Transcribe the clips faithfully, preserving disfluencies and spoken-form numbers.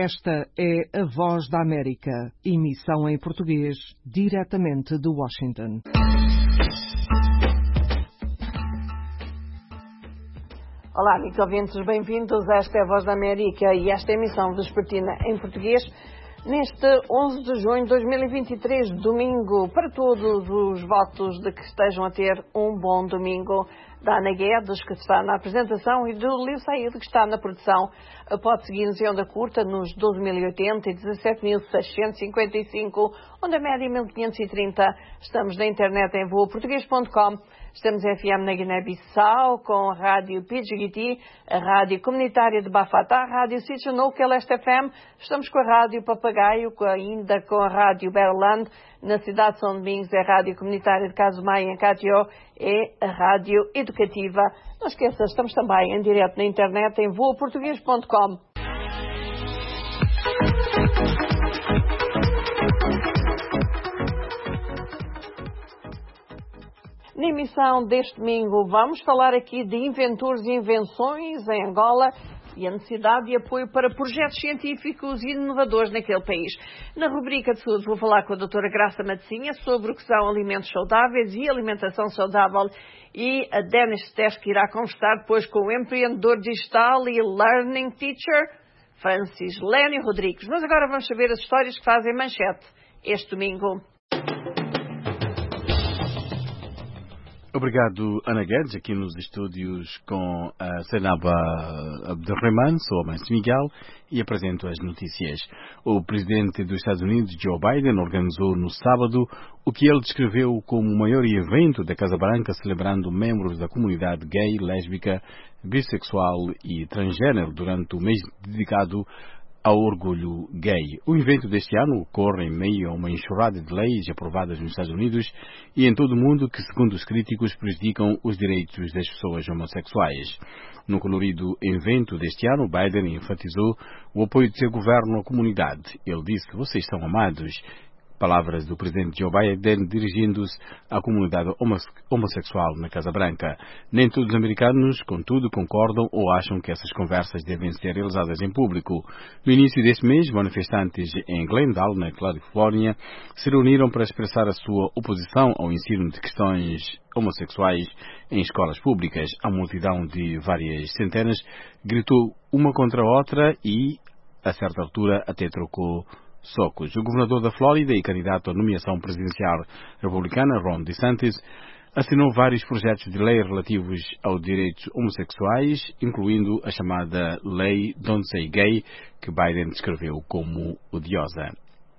Esta é a Voz da América, emissão em português, diretamente de Washington. Olá, amigos ouvintes, bem-vindos a esta é a Voz da América e esta emissão vespertina em português, neste onze de junho de dois mil e vinte e três, domingo, para todos os votos de que estejam a ter um bom domingo. Da Ana Guedes, que está na apresentação, e do Leo Saíd, que está na produção. Pode seguir-nos em onda curta nos doze mil e oitenta e dezassete mil seiscentos e cinquenta e cinco, onda média mil quinhentos e trinta. Estamos na internet em voa português ponto com. Estamos em F M na Guiné-Bissau, com a Rádio Pidgiti, a Rádio Comunitária de Bafatá, a Rádio Sítio No, que é Leste F M. Estamos com a Rádio Papagaio, ainda com a Rádio Berland, na cidade de São Domingos, é a Rádio Comunitária de Caso-Maia, em Catió, é a Rádio Educativa. Não esqueça, estamos também em direto na internet em voa português ponto com. Na emissão deste domingo vamos falar aqui de inventores e invenções em Angola e a necessidade de apoio para projetos científicos e inovadores naquele país. Na rubrica de saúde vou falar com a doutora Graça Matecinha sobre o que são alimentos saudáveis e alimentação saudável, e a Denis Tesk irá conversar depois com o empreendedor digital e learning teacher Francis Lénio Rodrigues. Mas agora vamos saber as histórias que fazem manchete este domingo. Obrigado, Ana Guedes, aqui nos estúdios com a Senaba Abdelrahman. Sou a Mãe Miguel e apresento as notícias. O presidente dos Estados Unidos, Joe Biden, organizou no sábado o que ele descreveu como o maior evento da Casa Branca, celebrando membros da comunidade gay, lésbica, bissexual e transgênero durante o mês dedicado ao orgulho gay. O evento deste ano ocorre em meio a uma enxurrada de leis aprovadas nos Estados Unidos e em todo o mundo que, segundo os críticos, prejudicam os direitos das pessoas homossexuais. No colorido evento deste ano, Biden enfatizou o apoio do seu governo à comunidade. Ele disse: "Vocês são amados." Palavras do presidente Joe Biden dirigindo-se à comunidade homossexual na Casa Branca. Nem todos os americanos, contudo, concordam ou acham que essas conversas devem ser realizadas em público. No início deste mês, manifestantes em Glendale, na Califórnia, se reuniram para expressar a sua oposição ao ensino de questões homossexuais em escolas públicas. A multidão de várias centenas gritou uma contra a outra e, a certa altura, até trocou socos. O governador da Flórida e candidato à nomeação presidencial republicana, Ron DeSantis, assinou vários projetos de lei relativos aos direitos homossexuais, incluindo a chamada Lei Don't Say Gay, que Biden descreveu como odiosa.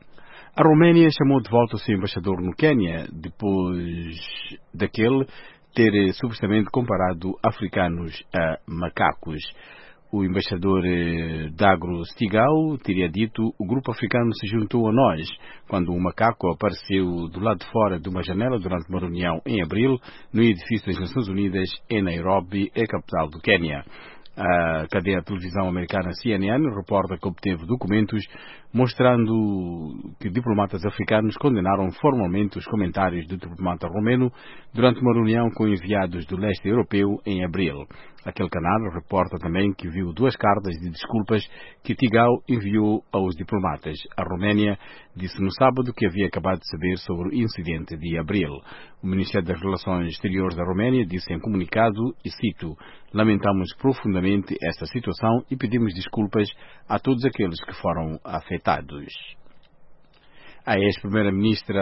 A Roménia chamou de volta o seu embaixador no Quênia, depois daquele ter supostamente comparado africanos a macacos. O embaixador Dagro Stigau teria dito: "O grupo africano se juntou a nós quando um macaco apareceu do lado de fora de uma janela durante uma reunião em abril no edifício das Nações Unidas em Nairobi, a capital do Quênia." A cadeia de televisão americana C N N reporta que obteve documentos mostrando que diplomatas africanos condenaram formalmente os comentários do diplomata romeno durante uma reunião com enviados do leste europeu em abril. Aquele canal reporta também que viu duas cartas de desculpas que Tigau enviou aos diplomatas. A Roménia disse no sábado que havia acabado de saber sobre o incidente de abril. O Ministério das Relações Exteriores da Roménia disse em comunicado, e cito: "Lamentamos profundamente esta situação e pedimos desculpas a todos aqueles que foram afetados." A ex-primeira-ministra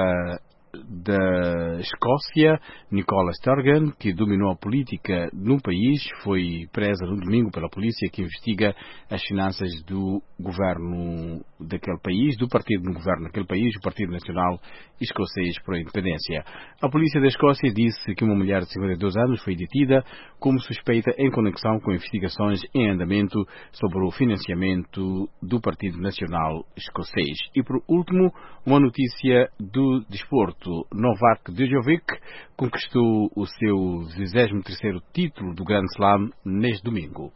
da Escócia, Nicola Sturgeon, que dominou a política no país, foi presa no domingo pela polícia que investiga as finanças do governo daquele país, do partido no governo daquele país, o Partido Nacional Escocês por a Independência. A polícia da Escócia disse que uma mulher de cinquenta e dois anos foi detida como suspeita em conexão com investigações em andamento sobre o financiamento do Partido Nacional Escocês. E por último, uma notícia do desporto. Novak Djokovic conquistou o seu vigésimo terceiro título do Grand Slam neste domingo.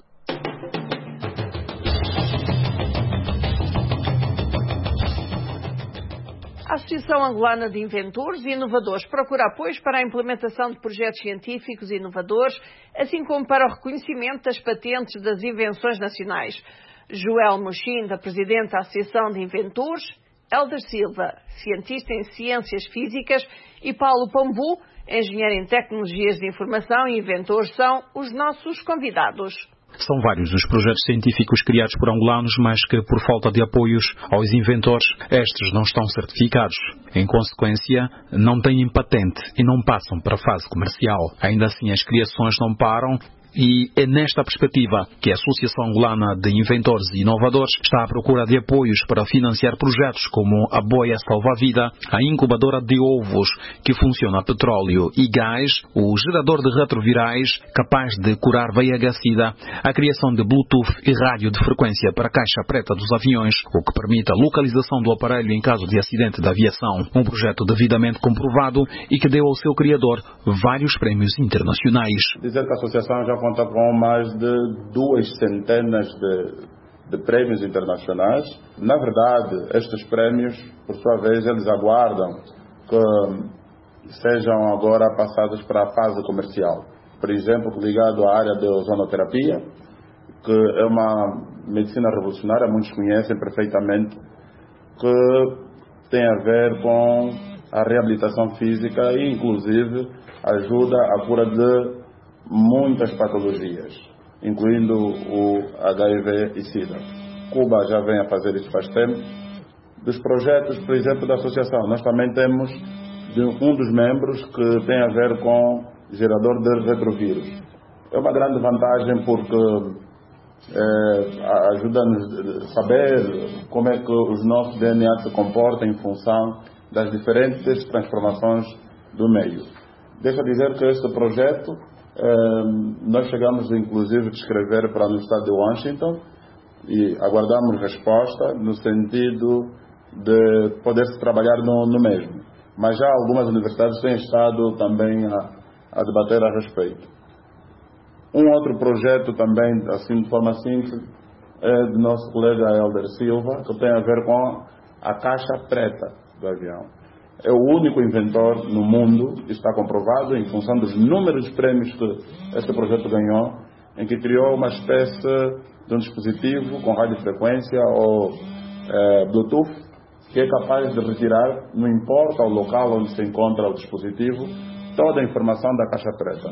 A Associação Angolana de Inventores e Inovadores procura apoios para a implementação de projetos científicos e inovadores, assim como para o reconhecimento das patentes das invenções nacionais. Joel Mochinda, presidente da Associação de Inventores, Hélder Silva, cientista em Ciências Físicas, e Paulo Pambu, engenheiro em Tecnologias de Informação e inventor, são os nossos convidados. São vários os projetos científicos criados por angolanos, mas que, por falta de apoios aos inventores, estes não estão certificados. Em consequência, não têm patente e não passam para a fase comercial. Ainda assim, as criações não param. E é nesta perspectiva que a Associação Angolana de Inventores e Inovadores está à procura de apoios para financiar projetos como a Boia Salva-Vida, a incubadora de ovos que funciona a petróleo e gás, o gerador de retrovirais capaz de curar V I H-Sida, a criação de Bluetooth e rádio de frequência para a caixa preta dos aviões, o que permite a localização do aparelho em caso de acidente de aviação. Um projeto devidamente comprovado e que deu ao seu criador vários prémios internacionais. Dizer que a associação já conta com mais de duas centenas de, de prémios internacionais. Na verdade, estes prémios, por sua vez, eles aguardam que sejam agora passados para a fase comercial. Por exemplo, ligado à área de ozonoterapia, que é uma medicina revolucionária, muitos conhecem perfeitamente, que tem a ver com a reabilitação física e, inclusive, ajuda à cura de muitas patologias, incluindo o H I V e SIDA. Cuba já vem a fazer isso faz tempo. Dos projetos, por exemplo, da associação, nós também temos de um dos membros que tem a ver com gerador de retrovírus. É uma grande vantagem porque é, ajuda-nos a saber como é que os nossos D N A se comportam em função das diferentes transformações do meio. Deixa dizer que este projeto nós chegamos inclusive a escrever para a Universidade de Washington e aguardamos resposta no sentido de poder-se trabalhar no, no mesmo. Mas já algumas universidades têm estado também a, a debater a respeito. Um outro projeto também, assim de forma simples, é do nosso colega Hélder Silva, que tem a ver com a caixa preta do avião. É o único inventor no mundo, está comprovado, em função dos números de prêmios que este projeto ganhou, em que criou uma espécie de um dispositivo com radiofrequência ou é, Bluetooth, que é capaz de retirar, não importa o local onde se encontra o dispositivo, toda a informação da caixa preta.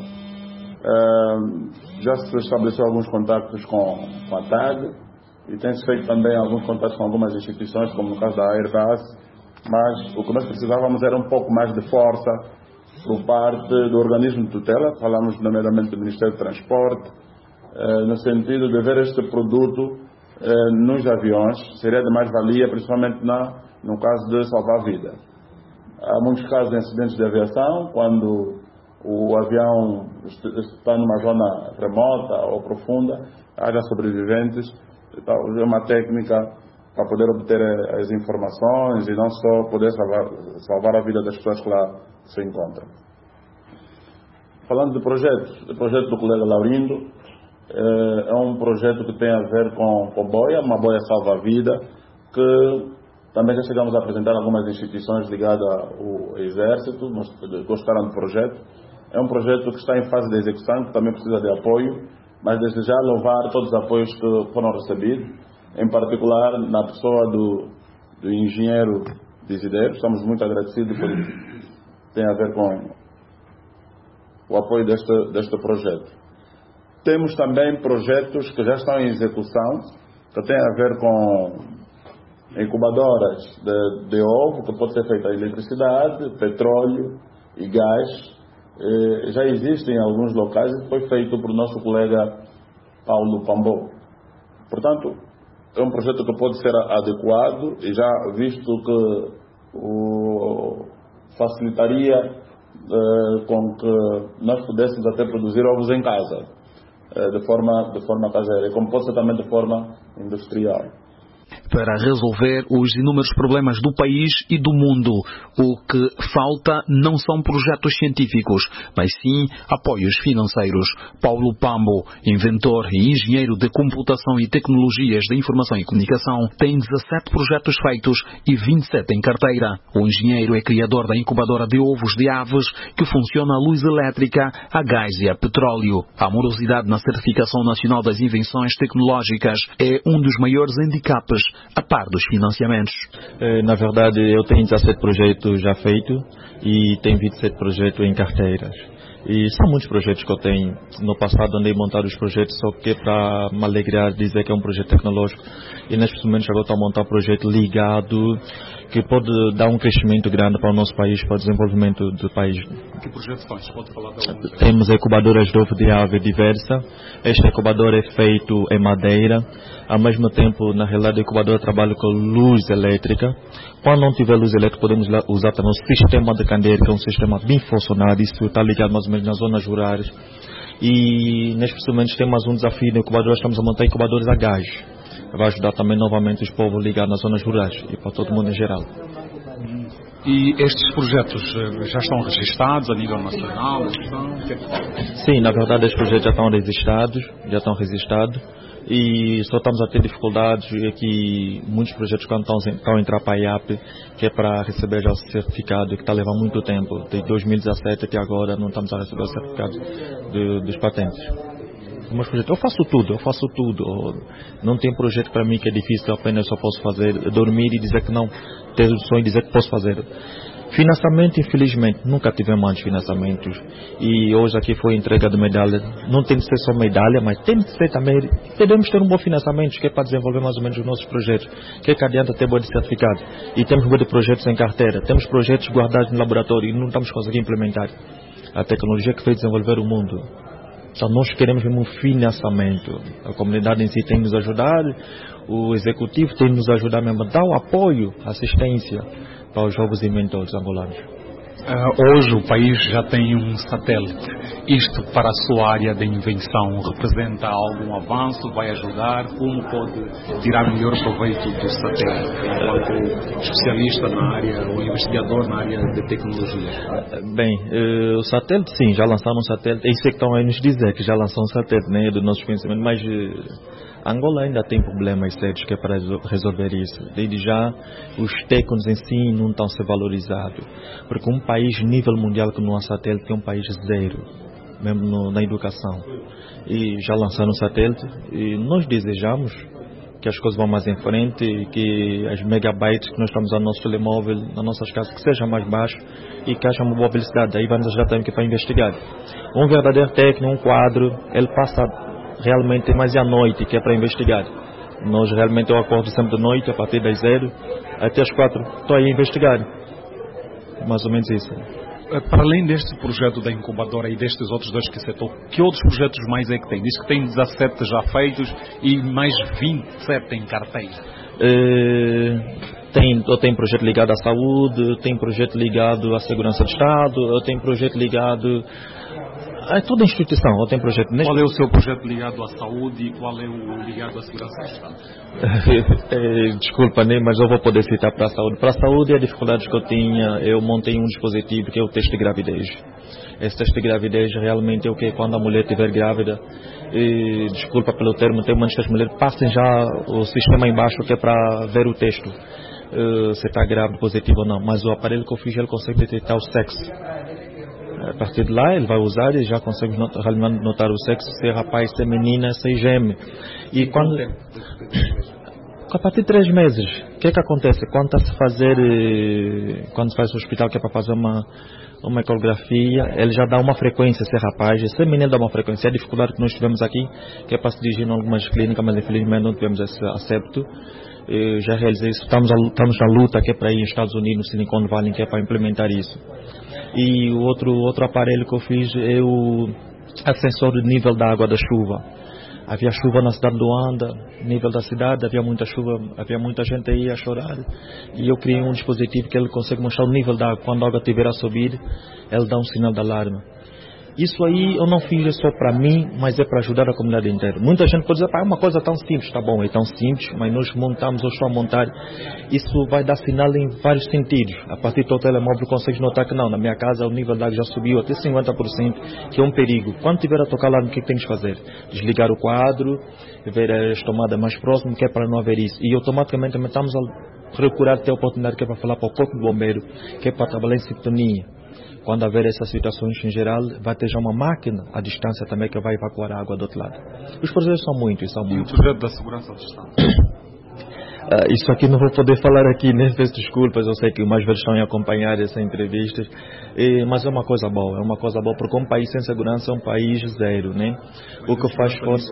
É, já se estabeleceu alguns contactos com, com a T A G e tem-se feito também alguns contatos com algumas instituições, como no caso da Airbus. Mas o que nós precisávamos era um pouco mais de força por parte do organismo de tutela, falamos nomeadamente do Ministério do Transporte, eh, no sentido de ver este produto eh, nos aviões, seria de mais-valia, principalmente na, no caso de salvar a vida. Há muitos casos de acidentes de aviação, quando o avião está numa zona remota ou profunda, haja sobreviventes, então, é uma técnica para poder obter as informações e não só poder salvar, salvar a vida das pessoas que lá se encontram. Falando de projetos, o projeto do colega Laurindo é um projeto que tem a ver com, com boia, uma boia salva-vida, que também já chegamos a apresentar algumas instituições ligadas ao Exército, gostaram do projeto. É um projeto que está em fase de execução, que também precisa de apoio, mas desde já louvar todos os apoios que foram recebidos, em particular na pessoa do, do engenheiro Desiderio. Estamos muito agradecidos por isso. Tem a ver com o apoio deste, deste projeto. Temos também projetos que já estão em execução, que têm a ver com incubadoras de, de ovo, que pode ser feita a eletricidade, petróleo e gás. Eh, já existem em alguns locais e foi feito por nosso colega Paulo Pambu. Portanto, é um projeto que pode ser adequado e já visto que o, facilitaria eh, com que nós pudéssemos até produzir ovos em casa, eh, de forma, de forma caseira, e como pode ser também de forma industrial. para resolver os inúmeros problemas do país e do mundo. O que falta não são projetos científicos, mas sim apoios financeiros. Paulo Pambo, inventor e engenheiro de computação e tecnologias de informação e comunicação, tem dezassete projetos feitos e vinte e sete em carteira. O engenheiro é criador da incubadora de ovos de aves que funciona a luz elétrica, a gás e a petróleo. A morosidade na certificação nacional das invenções tecnológicas é um dos maiores handicaps a par dos financiamentos. Na verdade, eu tenho dezassete projetos já feitos e tenho vinte e sete projetos em carteiras. E são muitos projetos que eu tenho. No passado andei a montar os projetos só que é para me alegrar dizer que é um projeto tecnológico. E neste momento agora estou a montar um projeto ligado que pode dar um crescimento grande para o nosso país, para o desenvolvimento do país. Que projeto faz? Pode falar de algum? Temos incubadoras de ovo de ave diversa. Esta incubadora é feito em madeira. Ao mesmo tempo, na realidade, a incubadora trabalha com luz elétrica. Quando não tiver luz elétrica, podemos usar também o sistema de candeeiro, que é um sistema bem funcionado. Isso está ligado mais ou menos nas zonas rurais. E, neste momento, temos um desafio na incubadora. Estamos a montar incubadores a gás. Vai ajudar também novamente os povos ligados nas zonas rurais e para todo mundo em geral. E estes projetos já estão registrados a nível nacional? Sim, na verdade, estes projetos já estão registrados, já estão registrados. E só estamos a ter dificuldades aqui, muitos projetos quando estão, estão a entrar para a I A P, que é para receber já o certificado, que está a levar muito tempo. De dois mil e dezassete até agora não estamos a receber o certificado de, dos patentes. Meus projetos, eu faço tudo, eu faço tudo. Não tem projeto para mim que é difícil, apenas só posso fazer, dormir e dizer que não, ter o sonho e dizer que posso fazer. Financiamento, infelizmente, nunca tivemos mais financiamentos. E hoje aqui foi entrega de medalha. Não tem que ser só medalha, mas tem que ser também. Podemos ter um bom financiamento, que é para desenvolver mais ou menos os nossos projetos. Que é que adianta ter bom de certificado. E temos bom de projetos em carteira. Temos projetos guardados no laboratório e não estamos conseguindo implementar a tecnologia que fez desenvolver o mundo. Então nós queremos um financiamento. A comunidade em si tem que nos ajudar, o executivo tem que nos ajudar mesmo a dar o apoio, assistência para os jovens inventores angolanos. Uh, hoje o país já tem um satélite. Isto para a sua área de invenção representa algum avanço? Vai ajudar? Como pode tirar melhor proveito do satélite enquanto especialista na área ou investigador na área de tecnologia? Bem, uh, o satélite sim, já lançaram um satélite. É isso que estão a nos dizer, que já lançaram um satélite, né, do nosso conhecimento, mas uh, Angola ainda tem problemas sérios que é para resolver isso. Desde já, os técnicos em si não estão a ser valorizados. Porque um país nível mundial que não há satélite é um país zero, mesmo no, na educação. E já lançaram um satélite e nós desejamos que as coisas vão mais em frente e que as megabytes que nós estamos no nosso telemóvel, nas nossas casas, que seja mais baixo e que haja uma boa velocidade. Aí vai nos ajudar também para investigar. Um verdadeiro técnico, um quadro, ele passa realmente mais à noite, que é para investigar. Nós realmente, eu acordo sempre de noite, a partir das zero até as quatro, estou aí a investigar. Mais ou menos isso. Para além deste projeto da incubadora e destes outros dois que citou, que outros projetos mais é que tem? Diz que tem dezassete já feitos e mais vinte e sete em carteira. Uh, tem, eu tenho projeto ligado à saúde, tenho projeto ligado à segurança do Estado, eu tenho projeto ligado a toda a instituição. Eu tenho projeto neste... Qual é o seu projeto ligado à saúde e qual é o ligado à segurança do Estado? Desculpa, né, mas eu vou poder citar para a saúde. Para a saúde, a dificuldade que eu tinha, eu montei um dispositivo que é o teste de gravidez. Esse teste de gravidez realmente é o que quando a mulher estiver grávida, e, desculpa pelo termo, tem muitas que as mulheres passem já o sistema embaixo que é para ver o texto, uh, se está grávida, positivo ou não. Mas o aparelho que eu fiz, ele consegue detectar o sexo. A partir de lá, ele vai usar e já consegue notar, realmente notar o sexo, se é rapaz, se é menina, se é gêmeo. E quando... A partir de três meses, o que é que acontece? Quando está a se fazer, quando se faz no hospital que é para fazer uma, uma ecografia, ele já dá uma frequência, se é rapaz, se é menino dá uma frequência. É a dificuldade que nós tivemos aqui, que é para se dirigir em algumas clínicas, mas infelizmente não tivemos esse acepto. Eu já realizei isso, estamos, a, estamos na luta que é para ir nos Estados Unidos, no Silicon Valley, que é para implementar isso. E o outro, outro aparelho que eu fiz é o sensor de nível da água da chuva. Havia chuva na cidade de Luanda, nível da cidade, havia muita chuva, havia muita gente aí a chorar. E eu criei um dispositivo que ele consegue mostrar o nível da água. Quando a água estiver a subir, ele dá um sinal de alarme. Isso aí eu não fiz só para mim, mas é para ajudar a comunidade inteira. Muita gente pode dizer, pá, é uma coisa tão simples, tá bom, é tão simples, mas nós montamos, eu estou a montar, isso vai dar sinal em vários sentidos. A partir do teu telemóvel consegues notar que não, na minha casa o nível de água já subiu até cinquenta por cento, que é um perigo. Quando tiver a tocar lá, o que, é que tens de fazer? Desligar o quadro, ver as tomadas mais próximas, que é para não haver isso. E automaticamente também estamos a procurar ter a oportunidade que é para falar para o corpo de bombeiro, que é para trabalhar em sintonia. Quando haver essas situações em geral, vai ter já uma máquina à distância também que vai evacuar a água do outro lado. Os projetos são muitos, são muitos. E o projeto da segurança à distância? Uh, isso aqui não vou poder falar aqui, né? Peço desculpas, eu sei que mais velhos estão a acompanhar essa entrevista, e, mas é uma coisa boa, é uma coisa boa, porque um país sem segurança é um país zero, né? O que faz força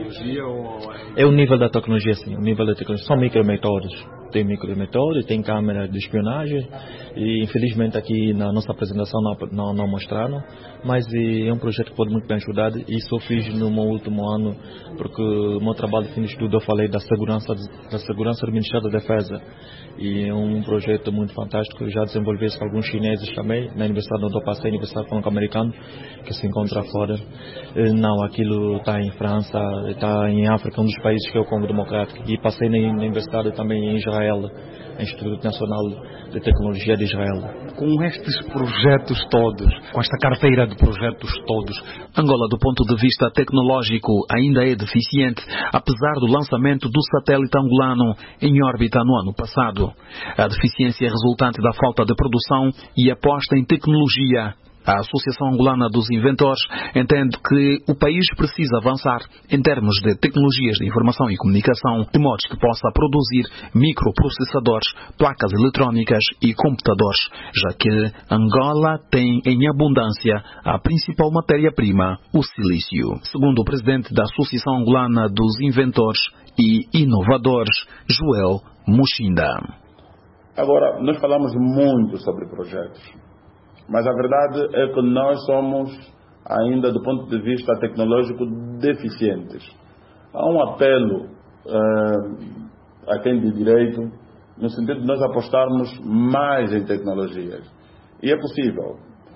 é o nível da tecnologia, sim, o nível da tecnologia, são microemissores, tem microemissores, tem câmera de espionagem, e infelizmente aqui na nossa apresentação não, não, não mostraram, mas é um projeto que pode muito bem ajudar, e isso eu fiz no meu último ano, porque o meu trabalho de fim de estudo eu falei da segurança, da segurança do Ministério da Defesa, e é um projeto muito fantástico. Eu já desenvolvi isso com alguns chineses também, na Universidade onde eu passei, a Universidade Franco-Americana, que se encontra fora. Não, aquilo está em França, está em África, um dos países que é o Congo Democrático, e passei na Universidade também em Israel, Instituto Nacional de Tecnologia de Israel. Com estes projetos todos, com esta carteira de projetos todos, Angola, do ponto de vista tecnológico, ainda é deficiente, apesar do lançamento do satélite angolano em órbita no ano passado. A deficiência é resultante da falta de produção e aposta em tecnologia. A Associação Angolana dos Inventores entende que o país precisa avançar em termos de tecnologias de informação e comunicação, de modo que possa produzir microprocessadores, placas eletrónicas e computadores, já que Angola tem em abundância a principal matéria-prima, o silício. Segundo o presidente da Associação Angolana dos Inventores e Inovadores, Joel Muxinda. Agora, nós falamos muito sobre projetos. Mas a verdade é que nós somos, ainda do ponto de vista tecnológico, deficientes. Há um apelo uh, a quem de direito, no sentido de nós apostarmos mais em tecnologias. E é possível.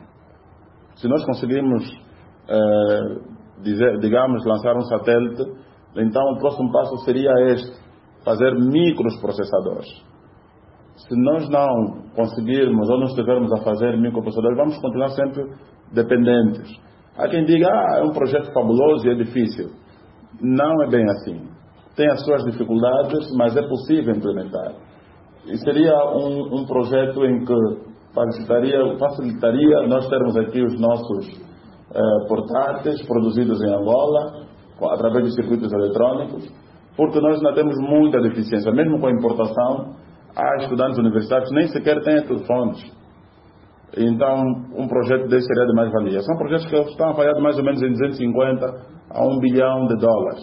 Se nós conseguirmos, uh, dizer, digamos, lançar um satélite, então o próximo passo seria este, fazer microprocessadores. Se nós não conseguirmos ou não estivermos a fazer microprocessadores, vamos continuar sempre dependentes. Há quem diga, ah, é um projeto fabuloso e é difícil. Não é bem assim. Tem as suas dificuldades, mas é possível implementar. E seria um, um projeto em que facilitaria, facilitaria nós termos aqui os nossos eh, portáteis produzidos em Angola, através de circuitos eletrônicos, porque nós ainda temos muita deficiência, mesmo com a importação. Há estudantes universitários que nem sequer têm telefones. Então, um projeto desse seria de mais-valia. São projetos que estão avaliados mais ou menos em duzentos e cinquenta a um bilhão de dólares.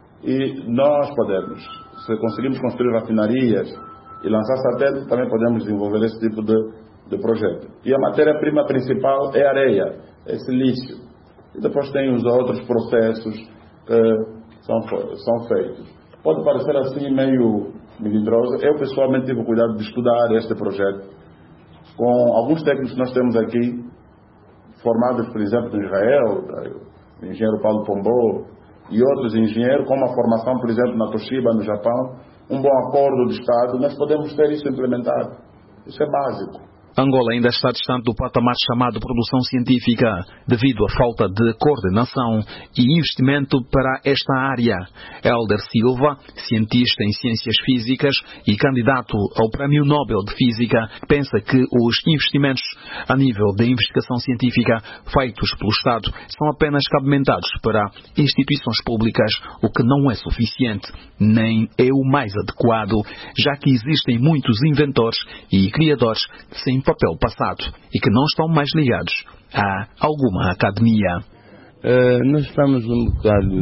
E nós podemos, se conseguirmos construir rafinarias e lançar satélites, também podemos desenvolver esse tipo de, de projeto. E a matéria-prima principal é areia, é silício. E depois tem os outros processos que são, são feitos. Pode parecer assim meio melindrosa. Eu pessoalmente tive o cuidado de estudar este projeto com alguns técnicos que nós temos aqui, formados, por exemplo, em Israel, o engenheiro Paulo Pombô e outros engenheiros, com uma formação, por exemplo, na Toshiba, no Japão, um bom acordo de Estado, nós podemos ter isso implementado. Isso é básico. Angola ainda está distante do patamar chamado produção científica, devido à falta de coordenação e investimento para esta área. Helder Silva, cientista em ciências físicas e candidato ao Prémio Nobel de Física, pensa que os investimentos a nível de investigação científica feitos pelo Estado são apenas cabimentados para instituições públicas, o que não é suficiente, nem é o mais adequado, já que existem muitos inventores e criadores sem papel passado e que não estão mais ligados a alguma academia. Uh, nós estamos um bocado,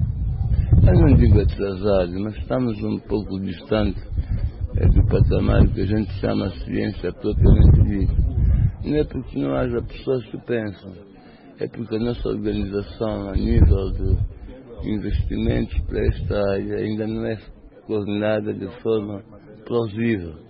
eu não digo atrasados, mas estamos um pouco distantes é, do patamar que a gente chama ciência propriamente dita. Não é porque não haja pessoas que pensam, é porque a nossa organização a nível de investimentos para esta área ainda não é coordenada de forma plausível.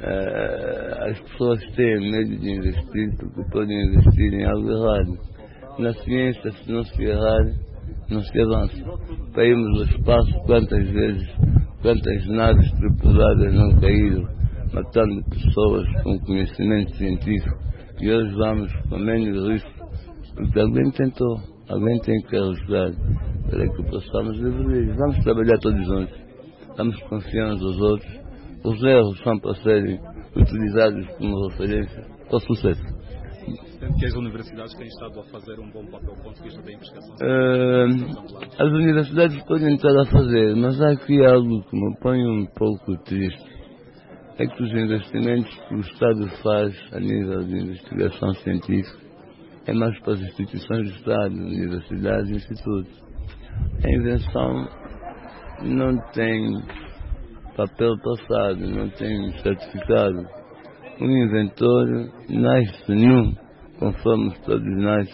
Uh, as pessoas têm medo de investir porque podem investir em algo errado. Na ciência, se não se errar, não se avança. Caímos ao espaço quantas vezes, quantas naves tripuladas não caíram, matando pessoas com conhecimento científico, e hoje vamos com menos risco, porque alguém tentou, alguém tem que ajudar para que possamos evoluir. Vamos trabalhar todos juntos, vamos confiar uns aos outros. Os erros são para serem utilizados como referência ao sucesso. Sente que as universidades têm estado a fazer um bom papel do ponto de vista da investigação? Uh, as universidades podem estar a fazer, mas há aqui algo que me põe um pouco triste. É que os investimentos que o Estado faz a nível de investigação científica é mais para as instituições do Estado, universidades e institutos. A invenção não tem papel passado, não tem certificado. Um inventor nasce nu, conforme todos nós,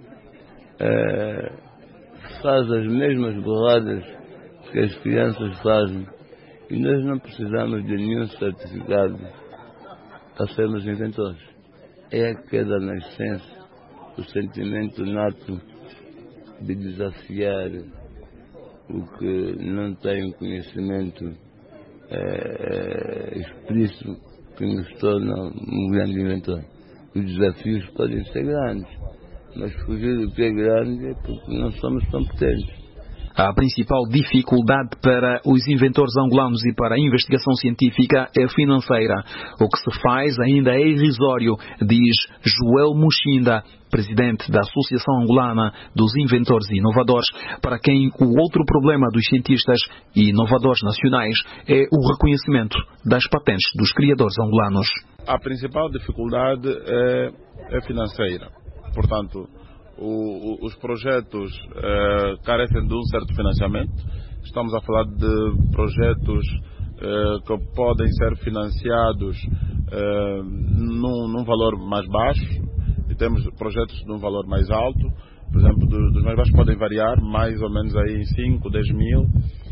é, faz as mesmas borradas que as crianças fazem, e nós não precisamos de nenhum certificado para sermos inventores. É a queda na essência, o sentimento nato de desafiar o que não tem um conhecimento é, explícito, que nos torna um grande inventor. Os desafios podem ser grandes, mas fugir do que é grande é porque não somos competentes. A principal dificuldade para os inventores angolanos e para a investigação científica é financeira. O que se faz ainda é irrisório, diz Joel Muxinda, presidente da Associação Angolana dos Inventores e Inovadores, para quem o outro problema dos cientistas e inovadores nacionais é o reconhecimento das patentes dos criadores angolanos. A principal dificuldade é, é financeira. Portanto, O, o, os projetos eh, carecem de um certo financiamento. Estamos a falar de projetos eh, que podem ser financiados eh, num, num valor mais baixo, e temos projetos de um valor mais alto. Por exemplo, dos, dos mais baixos podem variar mais ou menos aí em cinco, dez mil.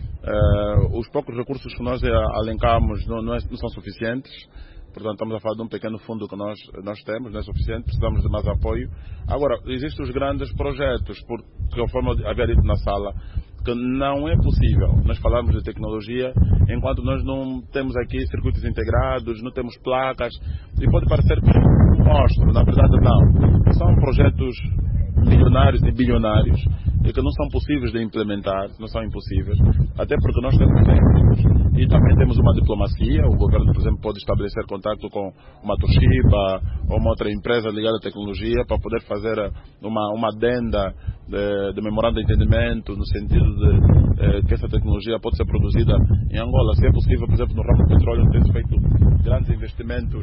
Eh, os poucos recursos que nós alencamos não, não, é, não são suficientes. Portanto, estamos a falar de um pequeno fundo que nós, nós temos, não é suficiente, precisamos de mais apoio. Agora, existem os grandes projetos, porque, conforme havia dito na sala, que não é possível nós falarmos de tecnologia enquanto nós não temos aqui circuitos integrados, não temos placas, e pode parecer que mostro, na verdade não. São projetos milionários e bilionários e que não são possíveis de implementar, não são impossíveis, até porque nós temos técnicos e também temos uma diplomacia. O governo, por exemplo, pode estabelecer contato com uma Toshiba ou uma outra empresa ligada à tecnologia para poder fazer uma, uma adenda de, de memorando de entendimento no sentido de eh, que essa tecnologia pode ser produzida em Angola. Se é possível, por exemplo, no ramo do petróleo, tem feito grandes investimentos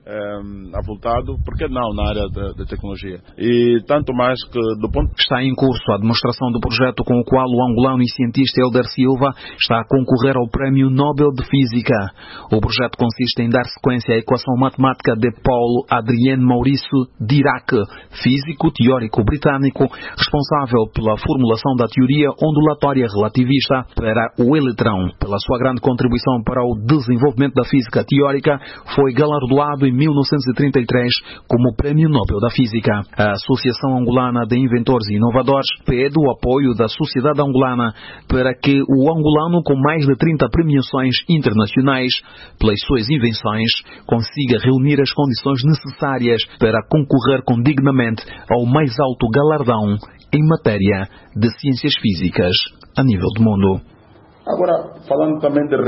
Um, avultado, por que não na área da tecnologia? E tanto mais que do ponto... Está em curso a demonstração do projeto com o qual o angolano e cientista Helder Silva está a concorrer ao Prémio Nobel de Física. O projeto consiste em dar sequência à equação matemática de Paul Adrien Maurice Dirac, físico teórico britânico, responsável pela formulação da teoria ondulatória relativista para o eletrão. Pela sua grande contribuição para o desenvolvimento da física teórica, foi galardoado em mil novecentos e trinta e três como Prémio Nobel da Física. A Associação Angolana de Inventores e Inovadores pede o apoio da sociedade angolana para que o angolano, com mais de trinta premiações internacionais pelas suas invenções, consiga reunir as condições necessárias para concorrer com dignamente ao mais alto galardão em matéria de ciências físicas a nível do mundo. Agora, falando também de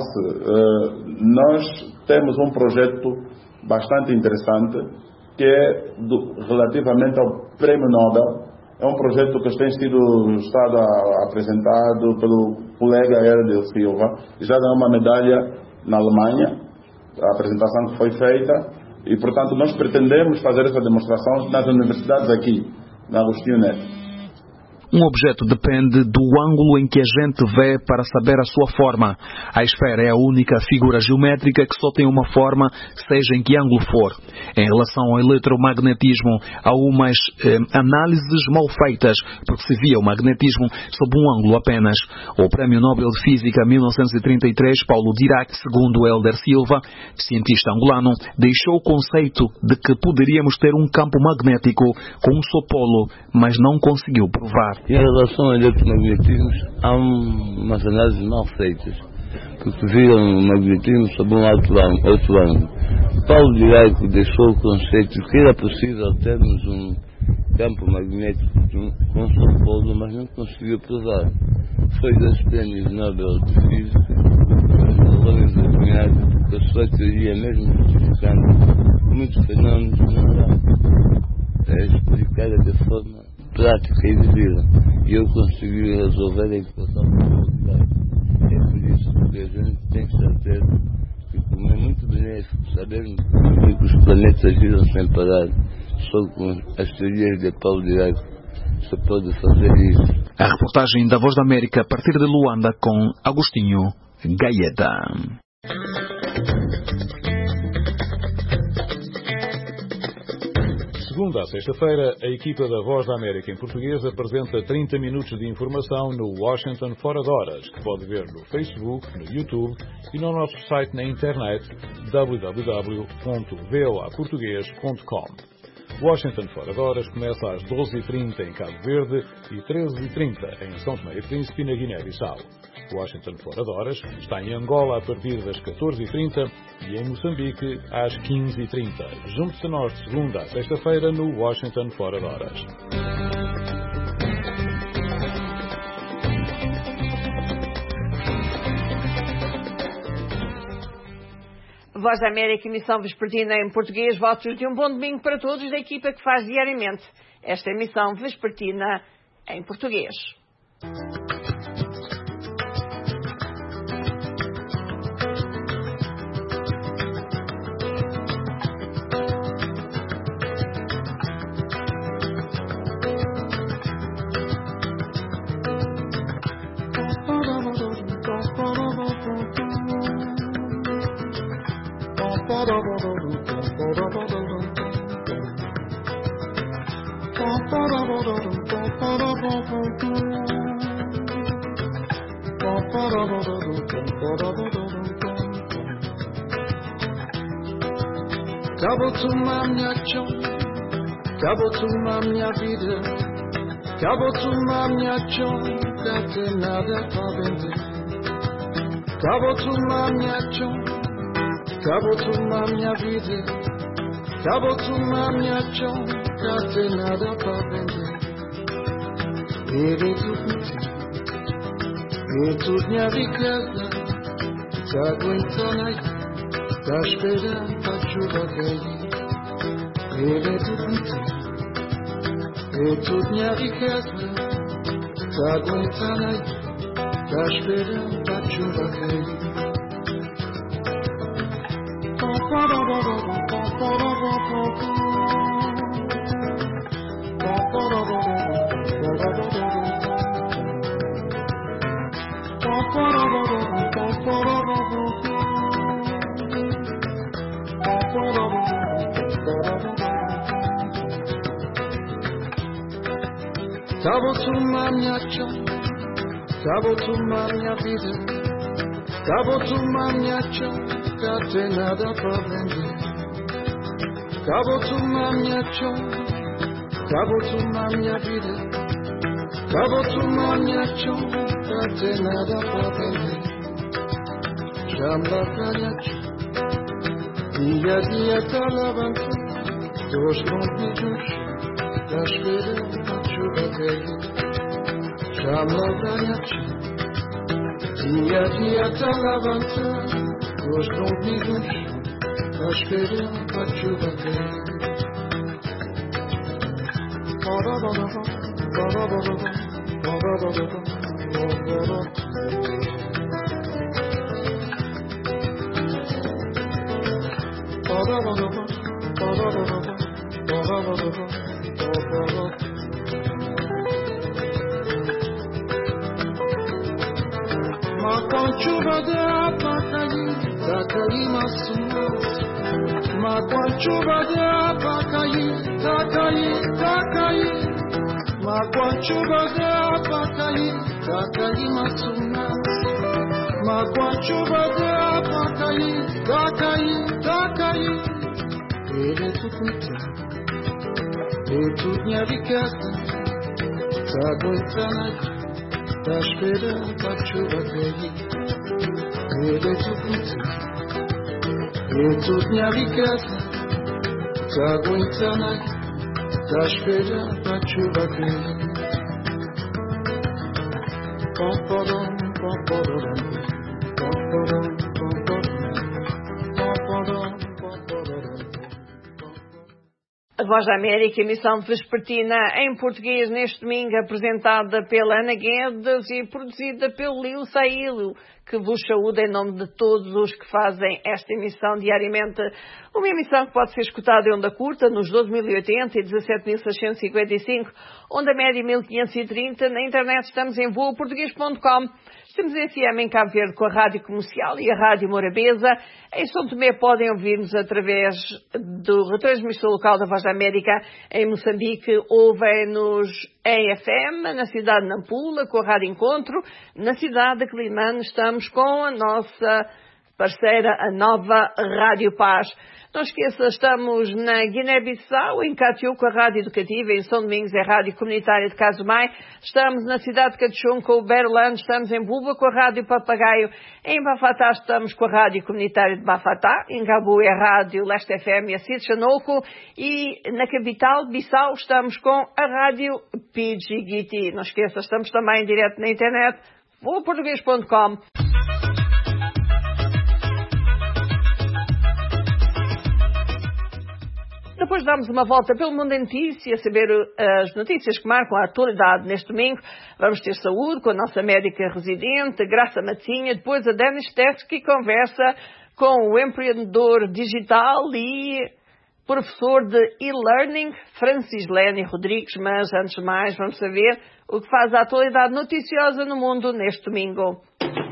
realce, nós temos um projeto bastante interessante, que é do, relativamente ao Prémio Nobel. É um projeto que tem sido estado a, apresentado pelo colega Helder Silva, e já ganhou uma medalha na Alemanha, a apresentação que foi feita, e portanto nós pretendemos fazer essa demonstração nas universidades aqui, na Agostinho Neto. Um objeto depende do ângulo em que a gente vê para saber a sua forma. A esfera é a única figura geométrica que só tem uma forma, seja em que ângulo for. Em relação ao eletromagnetismo, há umas eh, análises mal feitas, porque se via o magnetismo sob um ângulo apenas. O Prémio Nobel de Física mil novecentos e trinta e três, Paulo Dirac, segundo Helder Silva, cientista angolano, deixou o conceito de que poderíamos ter um campo magnético com um só polo, mas não conseguiu provar. Em relação ao eletromagnetismo, há um, umas análises mal feitas, porque viram o magnetismo sob um outro ângulo. Paulo Dirac deixou o conceito de que era possível termos um campo magnético com um só polo, mas não conseguiu provar. Foi dois prémios Nobel de Física, foram examinados, porque a sua teoria, mesmo justificando muitos fenômenos, não dá é explicada de forma prática e vivida. E eu consegui resolver a equação da velocidade. É por isso que a gente tem certeza que, como é muito benéfico sabermos que os planetas giram sem parar, só com as teorias de Paulo Dirac se pode fazer isso. A reportagem da Voz da América a partir de Luanda com Agostinho Gaeta. Segunda a sexta-feira, a equipa da Voz da América em português apresenta trinta minutos de informação no Washington Fora de Horas, que pode ver no Facebook, no YouTube e no nosso site na internet w w w ponto v o a português ponto com. Washington Fora de Horas começa às doze e trinta em Cabo Verde e treze e trinta em São Tomé e Príncipe, na Guiné-Bissau. Washington Fora de Horas está em Angola a partir das catorze e trinta e em Moçambique às quinze e trinta. Junte-se a nós de segunda a sexta-feira no Washington Fora de Horas. Voz da América, emissão vespertina em português. Votos de um bom domingo para todos da equipa que faz diariamente esta emissão vespertina em português. Acabou tomar minha chão, acabou tomar minha vida, acabou tomar minha chão, não tem nada para vender. Acabou tomar minha chão, acabou tomar minha vida, acabou tomar minha chão, não tem nada para vender. Ele tudo ele tudo minha riqueza, tá aguentando aí, tá esperando a chuva cair. Ele tudo ele tudo minha riqueza, tá aguentando aí, tá esperando a chuva cair. Acabou tomar minha chão, acabou tomar minha vida, acabou tomar minha chão, não tem nada para vender. Acabou tomar minha chão, acabou tomar minha vida, acabou tomar minha chão, não tem nada para vender. Já me apanhei, dia a dia tá levantando, dois convidos, tá esperando a chuva cair. Já me apanhei, dia a dia tá levantando, dois convidos, tá esperando a chuva cair. Makon chuva de apacaí, tacaí masumas. Makon chuva de apacaí, tacaí, tacaí. Makon chuva de apacaí, tacaí masumas. Makon chuva de apacaí, tacaí, tacaí. Ele é tudo muito, é tudo minha riqueza. Tá aguentando. Tá esperando a chuva cair. Ele é tudo, é tudo minha riqueza. Tá aguentando aí. Tá esperando a chuva cair. Pom, porom, pom, porom, pom, porom, pom, porom, pom, porom, pom, porom. A Voz da América, emissão vespertina em português neste domingo, apresentada pela Ana Guedes e produzida pelo Lilo Saílo, que vos saúda em nome de todos os que fazem esta emissão diariamente. Uma emissão que pode ser escutada em onda curta nos doze mil e oitenta e dezassete mil seiscentos e cinquenta e cinco, onda média mil quinhentos e trinta, na internet estamos em voo português ponto com. Estamos em F M em Cabo Verde com a Rádio Comercial e a Rádio Morabeza. Em São Tomé podem ouvir-nos através do retransmissor local da Voz da América. Em Moçambique ouvem-nos em F M, na cidade de Nampula com a Rádio Encontro. Na cidade de Quelimane estamos com a nossa parceira, a nova Rádio Paz. Não esqueça, estamos na Guiné-Bissau, em Catiú, com a Rádio Educativa, em São Domingos é a Rádio Comunitária de Casumai, estamos na cidade de Catichum com o Berlândia, estamos em Buba com a Rádio Papagaio, em Bafatá estamos com a Rádio Comunitária de Bafatá, em Gabu é a Rádio Leste F M e a Cid Chanoco, e na capital, Bissau, estamos com a Rádio Pidgiguiti. Não esqueça, estamos também em direto na internet, voo português ponto com. Depois damos uma volta pelo mundo em notícias, a saber as notícias que marcam a atualidade neste domingo. Vamos ter saúde com a nossa médica residente, Graça Matinha. Depois a Denis Tex, que conversa com o empreendedor digital e professor de e-learning, Francis Lenny Rodrigues. Mas antes de mais, vamos saber o que faz a atualidade noticiosa no mundo neste domingo.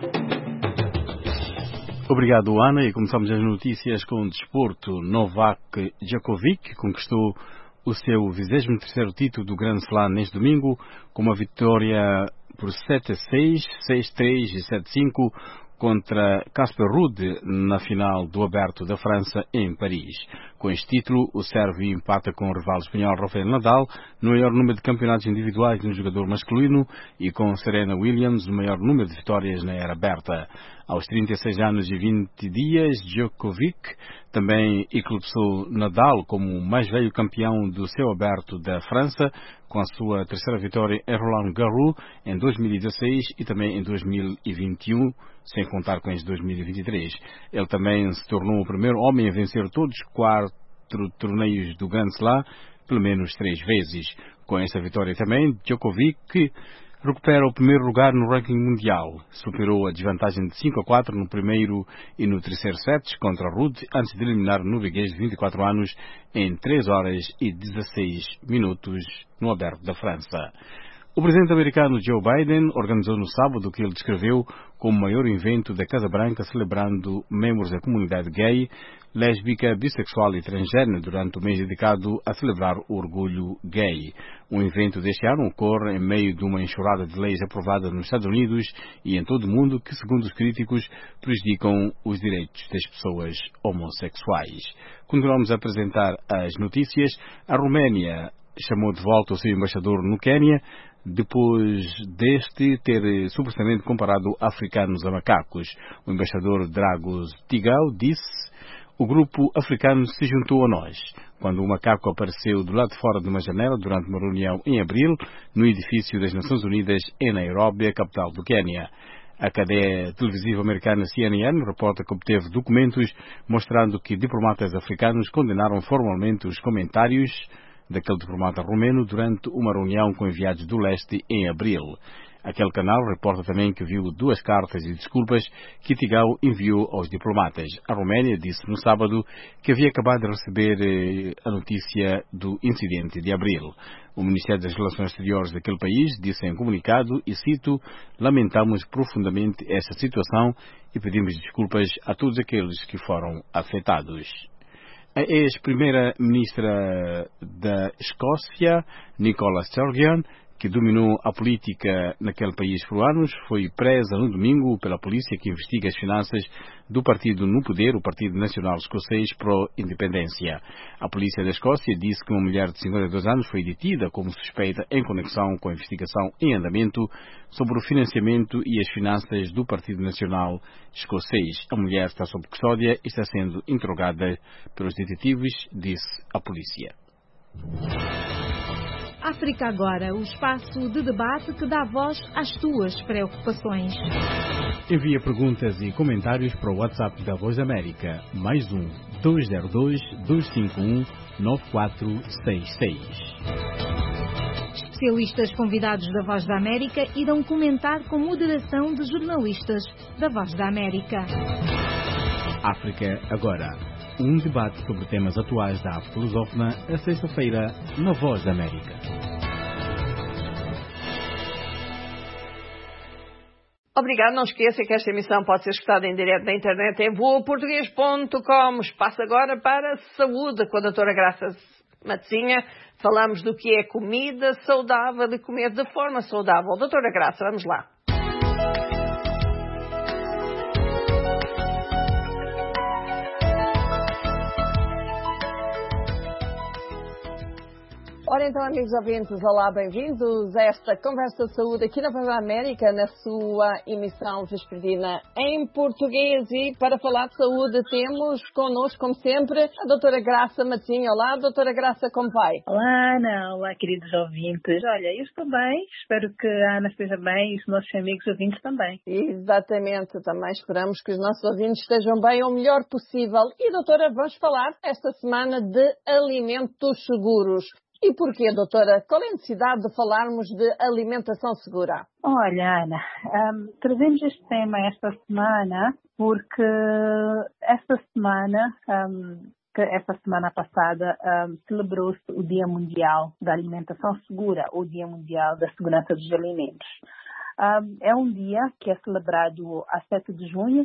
Obrigado, Ana, e começamos as notícias com o desporto. Novak Djokovic conquistou o seu vigésimo terceiro título do Grand Slam neste domingo, com uma vitória por sete a seis, seis a três e sete a cinco contra Casper Ruud na final do Aberto da França em Paris. Com este título, o sérvio empata com o rival espanhol Rafael Nadal no maior número de campeonatos individuais no jogador masculino e com Serena Williams o maior número de vitórias na era aberta. Aos trinta e seis anos e vinte dias, Djokovic também eclipsou Nadal como o mais velho campeão do seu Aberto da França, com a sua terceira vitória em Roland Garros em dois mil e dezasseis e também em dois mil e vinte e um, sem contar com este dois mil e vinte e três. Ele também se tornou o primeiro homem a vencer todos os quatro torneios do Grand Slam, pelo menos três vezes. Com esta vitória também, Djokovic recupera o primeiro lugar no ranking mundial. Superou a desvantagem de cinco a quatro no primeiro e no terceiro sets contra Ruud, antes de eliminar o norueguês de vinte e quatro anos em três horas e dezasseis minutos no Aberto da França. O presidente americano Joe Biden organizou no sábado o que ele descreveu como o maior evento da Casa Branca, celebrando membros da comunidade gay, lésbica, bissexual e transgênero durante o mês dedicado a celebrar o orgulho gay. Um evento deste ano ocorre em meio de uma enxurrada de leis aprovadas nos Estados Unidos e em todo o mundo que, segundo os críticos, prejudicam os direitos das pessoas homossexuais. Continuamos a apresentar as notícias. A Roménia chamou de volta o seu embaixador no Quênia, depois deste ter supostamente comparado africanos a macacos. O embaixador Dragos Tigao disse: "O grupo africano se juntou a nós quando o macaco apareceu do lado de fora de uma janela durante uma reunião em abril no edifício das Nações Unidas em Nairobi, a capital do Quênia." A cadeia televisiva americana C N N reporta que obteve documentos mostrando que diplomatas africanos condenaram formalmente os comentários daquele diplomata romeno durante uma reunião com enviados do leste em abril. Aquele canal reporta também que viu duas cartas de desculpas que Tigau enviou aos diplomatas. A Roménia disse no sábado que havia acabado de receber eh, a notícia do incidente de abril. O Ministério das Relações Exteriores daquele país disse em comunicado, e cito, lamentamos profundamente esta situação e pedimos desculpas a todos aqueles que foram afetados. A ex-primeira-ministra da Escócia, Nicola Sturgeon, que dominou a política naquele país por anos, foi presa no domingo pela polícia que investiga as finanças do partido no poder, o Partido Nacional Escocês Pro-Independência. A polícia da Escócia disse que uma mulher de cinquenta e dois anos foi detida como suspeita em conexão com a investigação em andamento sobre o financiamento e as finanças do Partido Nacional Escocês. A mulher está sob custódia e está sendo interrogada pelos detetives, disse a polícia. África Agora, o espaço de debate que dá voz às tuas preocupações. Envia perguntas e comentários para o WhatsApp da Voz da América, mais um dois zero dois, dois cinco um, nove quatro seis seis. Especialistas convidados da Voz da América irão comentar com moderação de jornalistas da Voz da América. África Agora. Um debate sobre temas atuais da África lusófona, a sexta-feira, na Voz da América. Obrigado. Não esqueça que esta emissão pode ser escutada em direto na internet em voa português ponto com. Espaço agora para saúde com a doutora Graça Matezinha. Falamos do que é comida saudável e comer de forma saudável. Doutora Graça, vamos lá. Ora então, amigos ouvintes, olá, bem-vindos a esta conversa de saúde aqui na Voz da América, na sua emissão vespertina em português. E para falar de saúde temos connosco, como sempre, a doutora Graça Matezinha. Olá, doutora Graça, como vai? Olá, Ana. Olá, queridos ouvintes. Olha, eu estou bem, espero que a Ana esteja bem e os nossos amigos ouvintes também. Exatamente, também esperamos que os nossos ouvintes estejam bem o melhor possível. E, doutora, vamos falar esta semana de alimentos seguros. E porquê, doutora? Qual é a necessidade de falarmos de alimentação segura? Olha, Ana, um, trazemos este tema esta semana porque esta semana, um, que esta semana passada, um, celebrou-se o Dia Mundial da Alimentação Segura, ou Dia Mundial da Segurança dos Alimentos. Um, é um dia que é celebrado a sete de junho,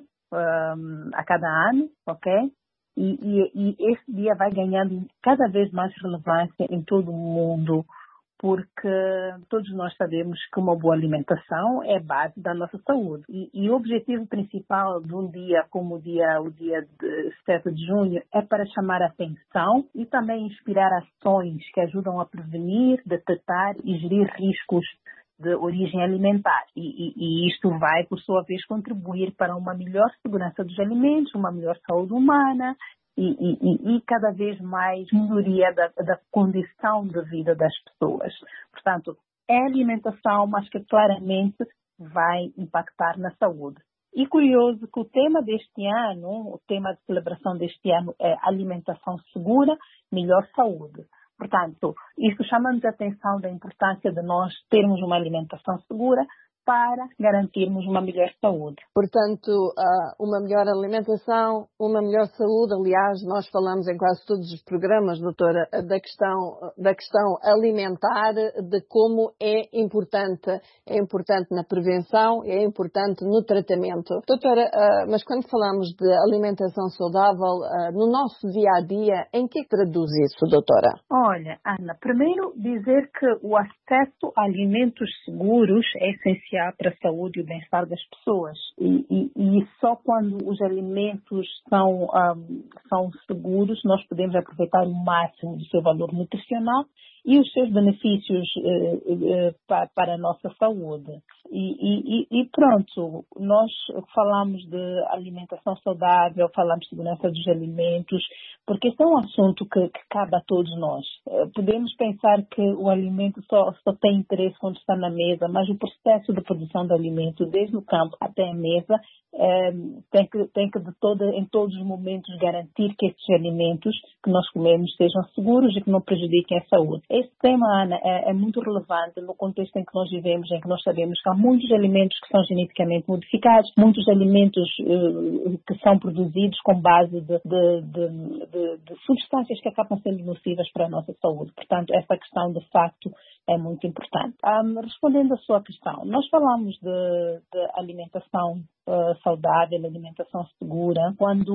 um, a cada ano, ok? E, e, e esse dia vai ganhando cada vez mais relevância em todo o mundo, porque todos nós sabemos que uma boa alimentação é a base da nossa saúde. E, e o objetivo principal de um dia como o dia, o dia de sete de junho é para chamar a atenção e também inspirar ações que ajudam a prevenir, detectar e gerir riscos de origem alimentar. E, e, e isto vai, por sua vez, contribuir para uma melhor segurança dos alimentos, uma melhor saúde humana e, e, e cada vez mais melhoria da, da condição de vida das pessoas. Portanto, é alimentação, mas que claramente vai impactar na saúde. E curioso que o tema deste ano, o tema de celebração deste ano é alimentação segura, melhor saúde. Portanto, isso chama-nos a atenção da importância de nós termos uma alimentação segura para garantirmos uma melhor saúde. Portanto, uma melhor alimentação, uma melhor saúde. Aliás, nós falamos em quase todos os programas, doutora, da questão, da questão alimentar, de como é importante, é importante na prevenção, é importante no tratamento. Doutora, mas quando falamos de alimentação saudável, no nosso dia-a-dia, em que traduz isso, doutora? Olha, Ana, primeiro dizer que o acesso a alimentos seguros é essencial para a saúde e o bem-estar das pessoas. E, e, e só quando os alimentos são, um, são seguros, nós podemos aproveitar o máximo do seu valor nutricional e os seus benefícios eh, eh, para, para a nossa saúde. E, e, e pronto, nós falamos de alimentação saudável, falamos de segurança dos alimentos, porque esse é um assunto que, que cabe a todos nós. Eh, podemos pensar que o alimento só, só tem interesse quando está na mesa, mas o processo de produção do alimento, desde o campo até a mesa, é, tem que, tem que de todo, em todos os momentos garantir que estes alimentos que nós comemos sejam seguros e que não prejudiquem a saúde. Este tema, Ana, é, é muito relevante no contexto em que nós vivemos, em que nós sabemos que há muitos alimentos que são geneticamente modificados, muitos alimentos uh, que são produzidos com base de, de, de, de, de substâncias que acabam sendo nocivas para a nossa saúde. Portanto, essa questão, de facto, é muito importante. Um, respondendo à sua questão, nós falamos de, de alimentação uh, saudável, alimentação segura, quando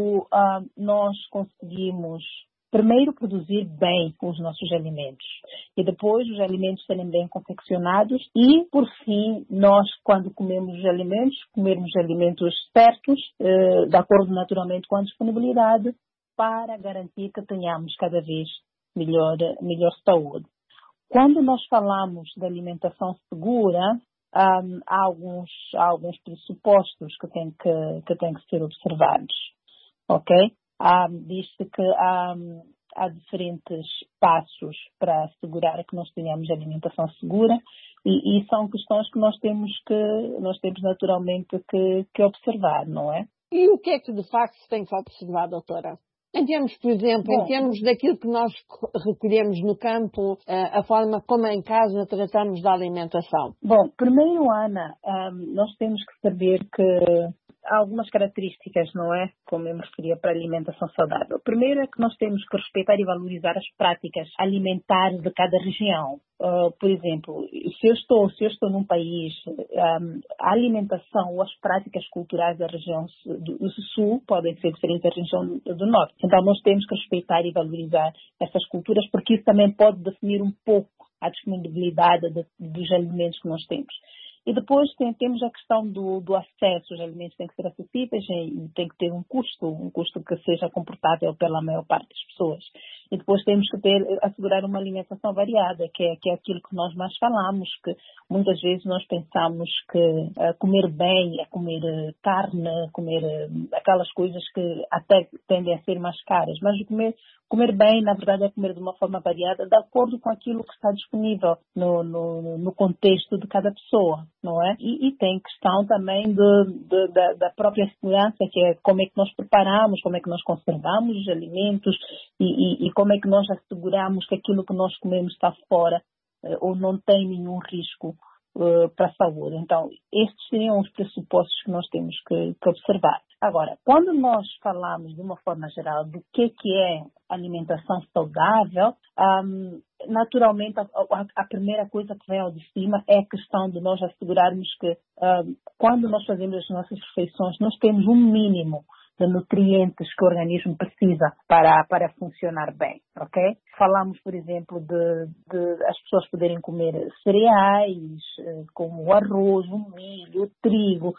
uh, nós conseguimos primeiro produzir bem os nossos alimentos e depois os alimentos serem bem confeccionados e, por fim, nós, quando comemos os alimentos, comermos os alimentos certos, uh, de acordo naturalmente com a disponibilidade, para garantir que tenhamos cada vez melhor, melhor saúde. Quando nós falamos de alimentação segura, um, há, alguns, há alguns pressupostos que têm que, que, têm que ser observados. Ok? Um, Diz-se que um, há diferentes passos para assegurar que nós tenhamos alimentação segura e, e são questões que nós temos, que, nós temos naturalmente que, que observar, não é? E o que é que de facto se tem que observar, doutora? Em termos, por exemplo, Bom, em termos daquilo que nós recolhemos no campo, a forma como em casa tratamos da alimentação. Bom, primeiro, Ana, nós temos que saber que há algumas características, não é? Como eu me referia para a alimentação saudável. Primeiro é que nós temos que respeitar e valorizar as práticas alimentares de cada região. Uh, por exemplo, se eu estou, se eu estou num país, um, a alimentação ou as práticas culturais da região do, do sul podem ser diferentes da região do, do norte. Então, nós temos que respeitar e valorizar essas culturas, porque isso também pode definir um pouco a disponibilidade de, dos alimentos que nós temos. E depois tem, temos a questão do, do acesso. Os alimentos têm que ser acessíveis e tem que ter um custo, um custo que seja comportável pela maior parte das pessoas. E depois temos que ter, assegurar uma alimentação variada, que é, que é aquilo que nós mais falamos, que muitas vezes nós pensamos que uh, comer bem é comer uh, carne, comer uh, aquelas coisas que até tendem a ser mais caras. Mas comer, comer bem, na verdade, é comer de uma forma variada, de acordo com aquilo que está disponível no, no, no contexto de cada pessoa. Não é? E, e tem questão também de, de, da, da própria segurança, que é como é que nós preparamos, como é que nós conservamos os alimentos e, e, e como é que nós asseguramos que aquilo que nós comemos está fora uh, ou não tem nenhum risco uh, para a saúde. Então, estes seriam os pressupostos que nós temos que, que observar. Agora, quando nós falamos de uma forma geral do que, que é alimentação saudável, um, naturalmente a, a, a primeira coisa que vem ao de cima é a questão de nós assegurarmos que um, quando nós fazemos as nossas refeições, nós temos um mínimo de nutrientes que o organismo precisa para, para funcionar bem, ok? Falamos, por exemplo, de, de as pessoas poderem comer cereais, como o arroz, o milho, o trigo,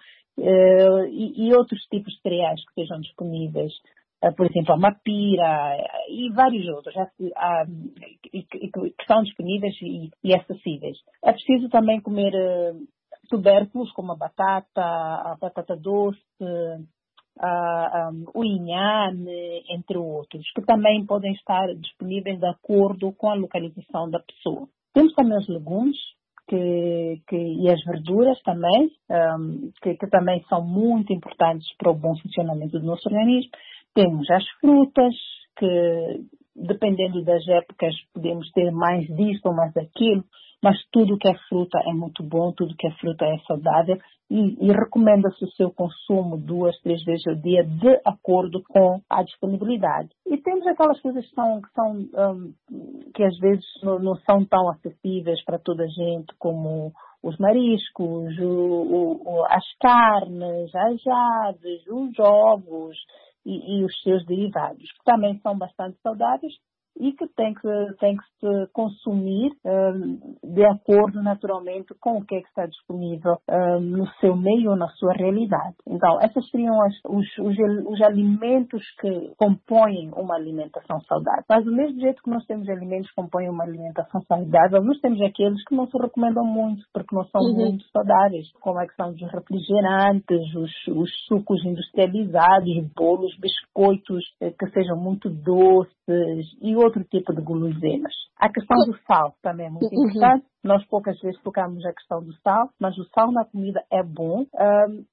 Uh, e, e outros tipos de cereais que sejam disponíveis, uh, por exemplo, a mapira uh, e vários outros uh, uh, que, que são disponíveis e, e acessíveis. É preciso também comer uh, tubérculos como a batata, a batata doce, uh, uh, um, o inhame, entre outros, que também podem estar disponíveis de acordo com a localização da pessoa. Temos também os legumes, Que, que, e as verduras também, um, que, que também são muito importantes para o bom funcionamento do nosso organismo. Temos as frutas, que dependendo das épocas podemos ter mais disto ou mais daquilo, mas tudo que é fruta é muito bom, tudo que é fruta é saudável e, e recomenda-se o seu consumo duas, três vezes ao dia de acordo com a disponibilidade. E temos aquelas coisas que, são, que, são, um, que às vezes não, não são tão acessíveis para toda a gente, como os mariscos, o, o, as carnes, as aves, os ovos e, e os seus derivados, que também são bastante saudáveis e que tem que, tem que se consumir um, de acordo naturalmente com o que, é que está disponível um, no seu meio ou na sua realidade. Então, esses seriam as, os, os, os alimentos que compõem uma alimentação saudável. Mas do mesmo jeito que nós temos alimentos que compõem uma alimentação saudável, nós temos aqueles que não se recomendam muito, porque não são uhum. muito saudáveis, como é que são os refrigerantes, os, os sucos industrializados, bolos, biscoitos que sejam muito doces e outro tipo de guloseimas. A questão do sal também é muito importante. Nós poucas vezes tocamos a questão do sal, mas o sal na comida é bom. Um,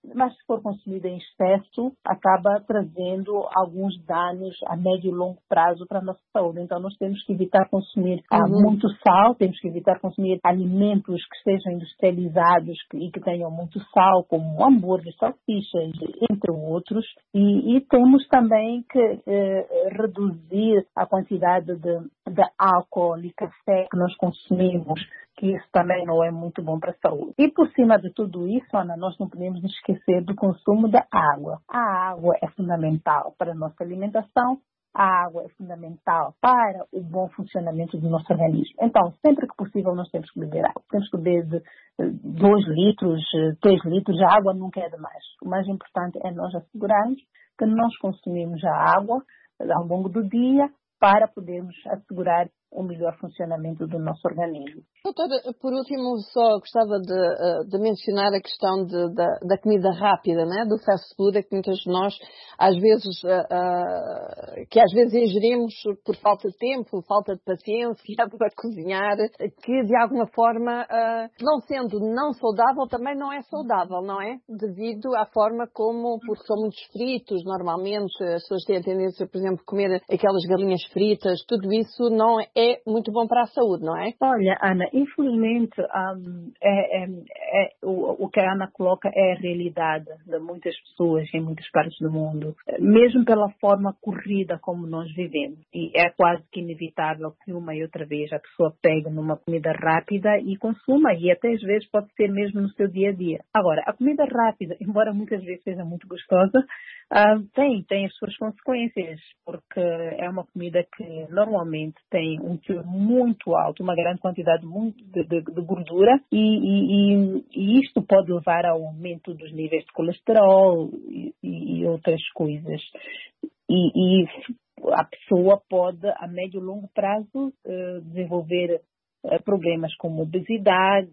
mas se for consumida em excesso, acaba trazendo alguns danos a médio e longo prazo para a nossa saúde. Então, nós temos que evitar consumir ah, Uhum. muito sal, temos que evitar consumir alimentos que sejam industrializados e que tenham muito sal, como hambúrgueres, salsichas, entre outros. E, e temos também que eh, reduzir a quantidade de, de álcool e café que nós consumimos, que isso também não é muito bom para a saúde. E por cima de tudo isso, Ana, nós não podemos nos esquecer do consumo da água. A água é fundamental para a nossa alimentação, a água é fundamental para o bom funcionamento do nosso organismo. Então, sempre que possível, nós temos que beber água. Temos que beber de dois litros, três litros, a água nunca é demais. O mais importante é nós assegurarmos que nós consumimos a água ao longo do dia para podermos assegurar o melhor funcionamento do nosso organismo. Doutora, por último, só gostava de, de mencionar a questão de, da, da comida rápida, né? Do fast food, é que muitas de nós, às vezes, uh, uh, que às vezes ingerimos por falta de tempo, falta de paciência para cozinhar, que de alguma forma, uh, não sendo não saudável, também não é saudável, não é? Devido à forma como, porque são muitos fritos, normalmente, as pessoas têm a tendência, por exemplo, comer aquelas galinhas fritas, tudo isso não é é muito bom para a saúde, não é? Olha, Ana, infelizmente, um, é, é, é, o, o que a Ana coloca é a realidade de muitas pessoas em muitas partes do mundo, mesmo pela forma corrida como nós vivemos. E é quase que inevitável que uma e outra vez a pessoa pegue numa comida rápida e consuma, e até às vezes pode ser mesmo no seu dia a dia. Agora, a comida rápida, embora muitas vezes seja muito gostosa, Uh, tem, tem as suas consequências, porque é uma comida que normalmente tem um teor muito alto, uma grande quantidade muito de, de, de gordura, e, e, e isto pode levar ao aumento dos níveis de colesterol e, e outras coisas. E, e a pessoa pode, a médio e longo prazo, uh, desenvolver problemas como obesidade,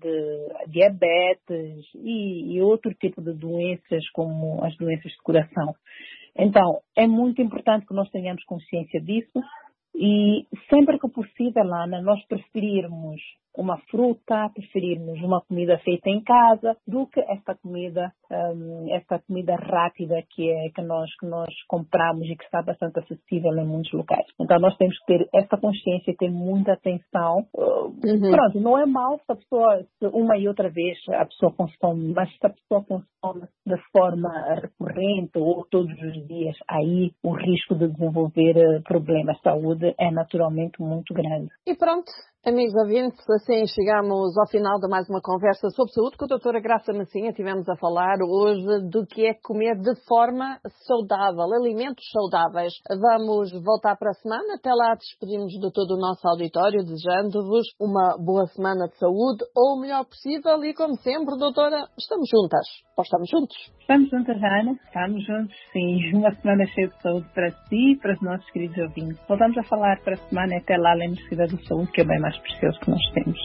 diabetes e, e outro tipo de doenças como as doenças de coração. Então, é muito importante que nós tenhamos consciência disso e sempre que possível, Ana, nós preferirmos uma fruta, preferirmos uma comida feita em casa do que esta comida, um, esta comida rápida que é que nós que nós compramos e que está bastante acessível em muitos locais. Então nós temos que ter essa consciência e ter muita atenção. Uh, uhum. Pronto, não é mal se a pessoa, se uma e outra vez a pessoa consome, mas se a pessoa consome de forma recorrente ou todos os dias, aí o risco de desenvolver problemas de saúde é naturalmente muito grande. E pronto. Amigos ouvintes, assim chegamos ao final de mais uma conversa sobre saúde com a doutora Graça Massinha. Tivemos a falar hoje do que é comer de forma saudável, alimentos saudáveis. Vamos voltar para a semana. Até lá despedimos de todo o nosso auditório, desejando-vos uma boa semana de saúde, ou o melhor possível. E como sempre, doutora, estamos juntas. Ou estamos juntos? Estamos juntas, Ana. Estamos juntos, sim. Uma semana cheia de saúde para si e para os nossos queridos ouvintes. Voltamos a falar para a semana e até lá, lembre-se da saúde, que é bem mais precioso que nós temos.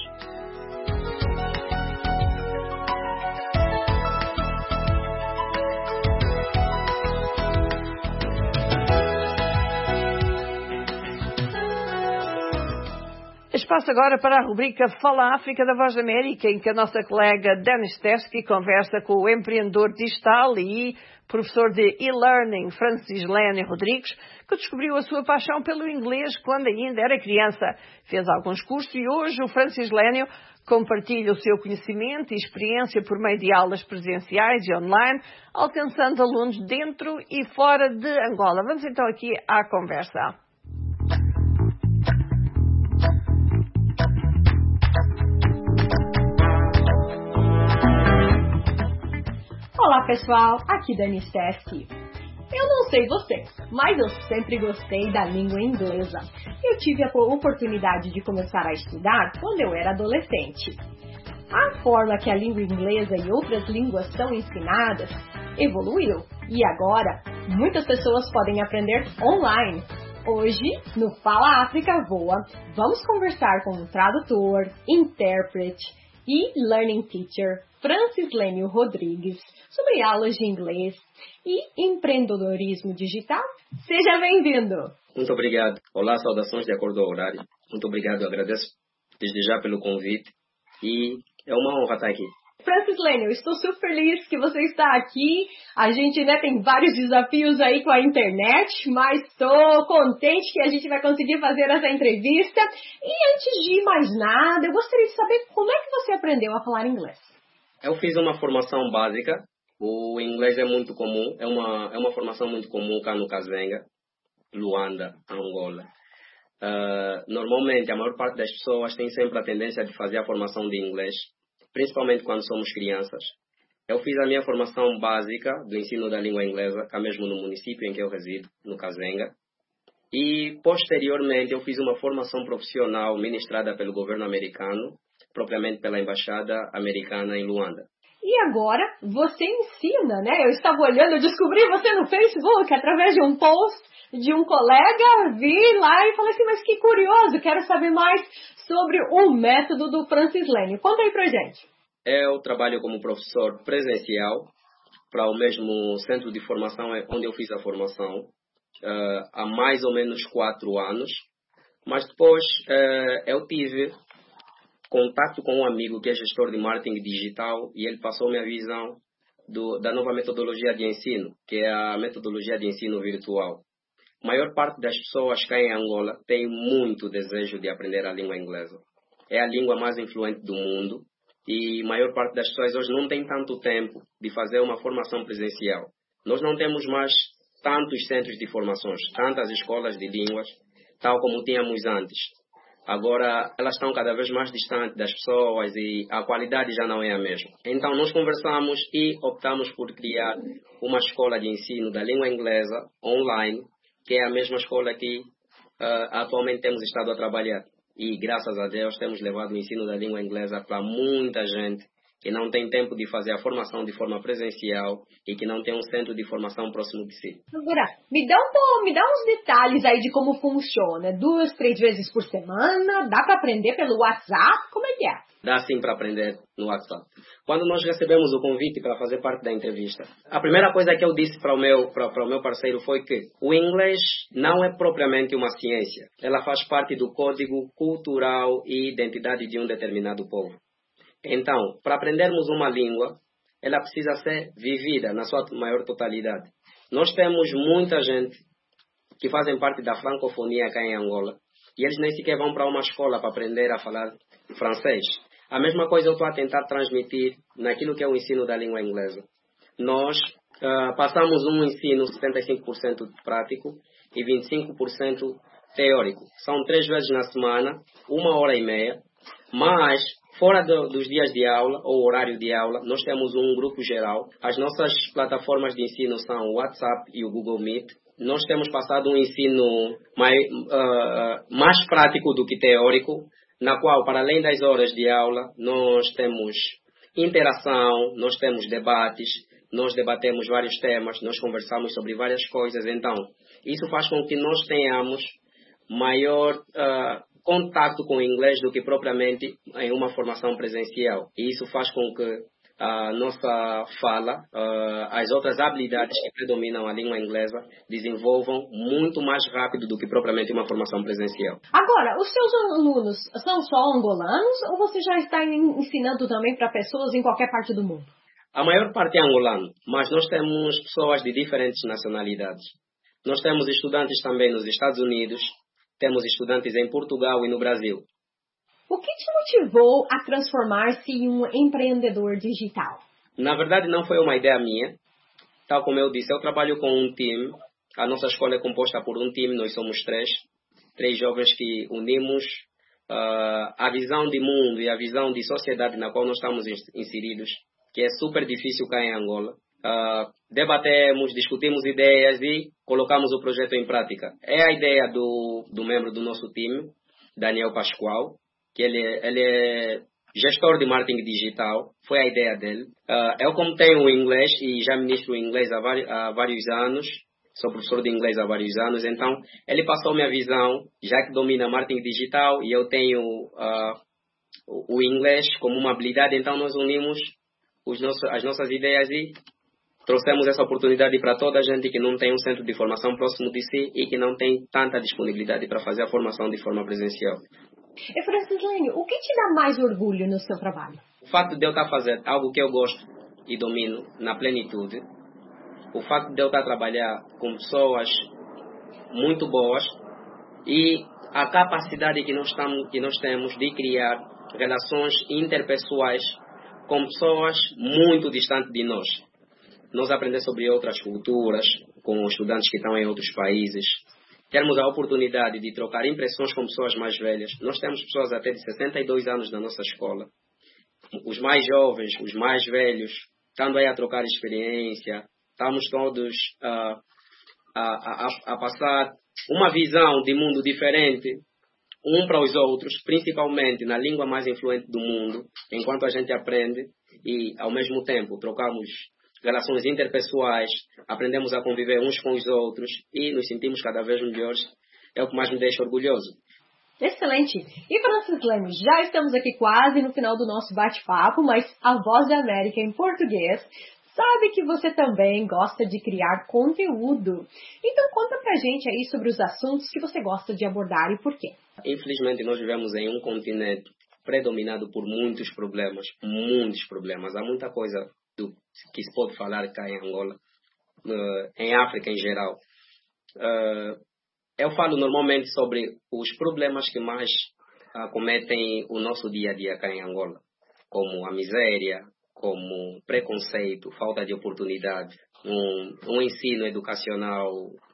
Espaço agora para a rubrica Fala África da Voz da América, em que a nossa colega Dennis Teskey conversa com o empreendedor digital e professor de e-learning Francis Lénio Rodrigues, que descobriu a sua paixão pelo inglês quando ainda era criança. Fez alguns cursos e hoje o Francis Lénio compartilha o seu conhecimento e experiência por meio de aulas presenciais e online, alcançando alunos dentro e fora de Angola. Vamos então aqui à conversa. Olá pessoal, aqui Dani Teskey. Eu não sei vocês, mas eu sempre gostei da língua inglesa. Eu tive a oportunidade de começar a estudar quando eu era adolescente. A forma que a língua inglesa e outras línguas são ensinadas evoluiu e agora muitas pessoas podem aprender online. Hoje, no Fala África Voa, vamos conversar com o tradutor, intérprete e learning teacher Francis Lénio Rodrigues sobre aulas de inglês e empreendedorismo digital. Seja bem-vindo! Muito obrigado. Olá, saudações de acordo ao horário. Muito obrigado, eu agradeço desde já pelo convite e é uma honra estar aqui. Francislene, eu estou super feliz que você está aqui. A gente, né, tem vários desafios aí com a internet, mas estou contente que a gente vai conseguir fazer essa entrevista. E antes de mais nada, eu gostaria de saber como é que você aprendeu a falar inglês. Eu fiz uma formação básica. O inglês é muito comum, é uma, é uma formação muito comum cá no Kazenga, Luanda, Angola. Uh, normalmente, a maior parte das pessoas tem sempre a tendência de fazer a formação de inglês, principalmente quando somos crianças. Eu fiz a minha formação básica do ensino da língua inglesa, cá mesmo no município em que eu resido, no Kazenga. E, posteriormente, eu fiz uma formação profissional ministrada pelo governo americano, propriamente pela Embaixada Americana em Luanda. E agora, você ensina, né? Eu estava olhando, eu descobri você no Facebook, através de um post de um colega, vi lá e falei assim, mas que curioso, quero saber mais sobre o método do Francislene. Conta aí pra gente. Eu trabalho como professor presencial para o mesmo centro de formação onde eu fiz a formação uh, há mais ou menos quatro anos, mas depois uh, eu tive contato com um amigo que é gestor de marketing digital e ele passou-me a visão do, da nova metodologia de ensino, que é a metodologia de ensino virtual. A maior parte das pessoas cá em Angola tem muito desejo de aprender a língua inglesa. É a língua mais influente do mundo e a maior parte das pessoas hoje não tem tanto tempo de fazer uma formação presencial. Nós não temos mais tantos centros de formações, tantas escolas de línguas, tal como tínhamos antes. Agora, elas estão cada vez mais distantes das pessoas e a qualidade já não é a mesma. Então, nós conversamos e optamos por criar uma escola de ensino da língua inglesa online, que é a mesma escola que uh, atualmente temos estado a trabalhar. E, graças a Deus, temos levado o ensino da língua inglesa para muita gente que não tem tempo de fazer a formação de forma presencial e que não tem um centro de formação próximo de si. Agora, me dá, um pouco, me dá uns detalhes aí de como funciona. Duas, três vezes por semana? Dá para aprender pelo WhatsApp? Como é que é? Dá sim para aprender no WhatsApp. Quando nós recebemos o convite para fazer parte da entrevista, a primeira coisa que eu disse para o meu, para, para o meu parceiro foi que o inglês não é propriamente uma ciência. Ela faz parte do código cultural e identidade de um determinado povo. Então, para aprendermos uma língua, ela precisa ser vivida na sua maior totalidade. Nós temos muita gente que fazem parte da francofonia cá em Angola e eles nem sequer vão para uma escola para aprender a falar francês. A mesma coisa eu estou a tentar transmitir naquilo que é o ensino da língua inglesa. Nós uh, passamos um ensino setenta e cinco por cento prático e vinte e cinco por cento teórico. São três vezes na semana, uma hora e meia, mas fora do, dos dias de aula ou horário de aula, nós temos um grupo geral. As nossas plataformas de ensino são o WhatsApp e o Google Meet. Nós temos passado um ensino mais, uh, mais prático do que teórico, na qual, para além das horas de aula, nós temos interação, nós temos debates, nós debatemos vários temas, nós conversamos sobre várias coisas. Então, isso faz com que nós tenhamos maior uh, contato com o inglês do que propriamente em uma formação presencial. E isso faz com que a nossa fala, uh, as outras habilidades que predominam a língua inglesa, desenvolvam muito mais rápido do que propriamente uma formação presencial. Agora, os seus alunos são só angolanos ou você já está ensinando também para pessoas em qualquer parte do mundo? A maior parte é angolano, mas nós temos pessoas de diferentes nacionalidades. Nós temos estudantes também nos Estados Unidos, temos estudantes em Portugal e no Brasil. O que te motivou a transformar-se em um empreendedor digital? Na verdade, não foi uma ideia minha. Tal como eu disse, eu trabalho com um time. A nossa escola é composta por um time, nós somos três. Três jovens que unimos uh, a visão de mundo e a visão de sociedade na qual nós estamos inseridos, que é super difícil cá em Angola. Uh, debatemos, discutimos ideias e colocamos o projeto em prática. É a ideia do, do membro do nosso time, Daniel Pascoal, que ele, ele é gestor de marketing digital, foi a ideia dele. Uh, eu, como tenho inglês e já ministro inglês há, vari, há vários anos, sou professor de inglês há vários anos, então ele passou minha visão, já que domina marketing digital e eu tenho uh, o, o inglês como uma habilidade, então nós unimos os nossos, as nossas ideias e trouxemos essa oportunidade para toda a gente que não tem um centro de formação próximo de si e que não tem tanta disponibilidade para fazer a formação de forma presencial. E Francislênio, o que te dá mais orgulho no seu trabalho? O fato de eu estar fazendo algo que eu gosto e domino na plenitude, o fato de eu estar a trabalhar com pessoas muito boas e a capacidade que nós, estamos, que nós temos de criar relações interpessoais com pessoas muito distantes de nós. Nós aprender sobre outras culturas, com estudantes que estão em outros países, termos a oportunidade de trocar impressões com pessoas mais velhas. Nós temos pessoas até de sessenta e dois anos na nossa escola. Os mais jovens, os mais velhos, estando aí a trocar experiência, estamos todos uh, a, a, a passar uma visão de mundo diferente, um para os outros, principalmente na língua mais influente do mundo, enquanto a gente aprende e, ao mesmo tempo, trocamos relações interpessoais, aprendemos a conviver uns com os outros e nos sentimos cada vez melhores, é o que mais me deixa orgulhoso. Excelente. E Francislênio, já estamos aqui quase no final do nosso bate-papo, mas a Voz da América em português sabe que você também gosta de criar conteúdo. Então conta pra gente aí sobre os assuntos que você gosta de abordar e por quê. Infelizmente nós vivemos em um continente predominado por muitos problemas, muitos problemas. Há muita coisa do que se pode falar cá em Angola, uh, em África em geral. Uh, eu falo normalmente sobre os problemas que mais acometem o nosso dia a dia cá em Angola, como a miséria, como preconceito, falta de oportunidade, um, um ensino educacional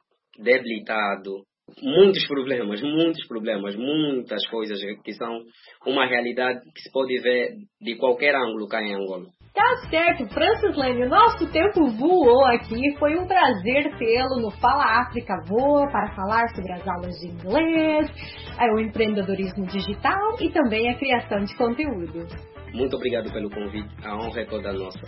debilitado, muitos problemas, muitos problemas, muitas coisas que são uma realidade que se pode ver de qualquer ângulo cá em Angola. Tá certo, Francislênio, nosso tempo voou aqui, foi um prazer tê-lo no Fala África Voa para falar sobre as aulas de inglês, o empreendedorismo digital e também a criação de conteúdo. Muito obrigado pelo convite, a honra é toda nossa.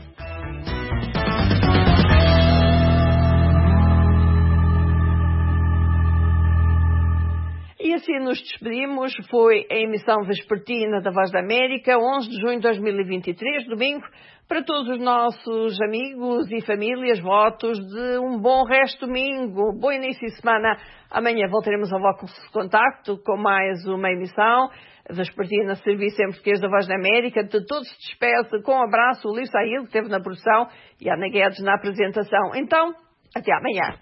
E assim nos despedimos. Foi a emissão vespertina da Voz da América, onze de junho de dois mil e vinte e três, domingo. Para todos os nossos amigos e famílias, votos de um bom resto de domingo, bom início de semana. Amanhã voltaremos ao vosso contacto com mais uma emissão vespertina, serviço em português da Voz da América. De todos se despede com um abraço o Luís Saíl, que esteve na produção, e a Ana Guedes na apresentação. Então, até amanhã.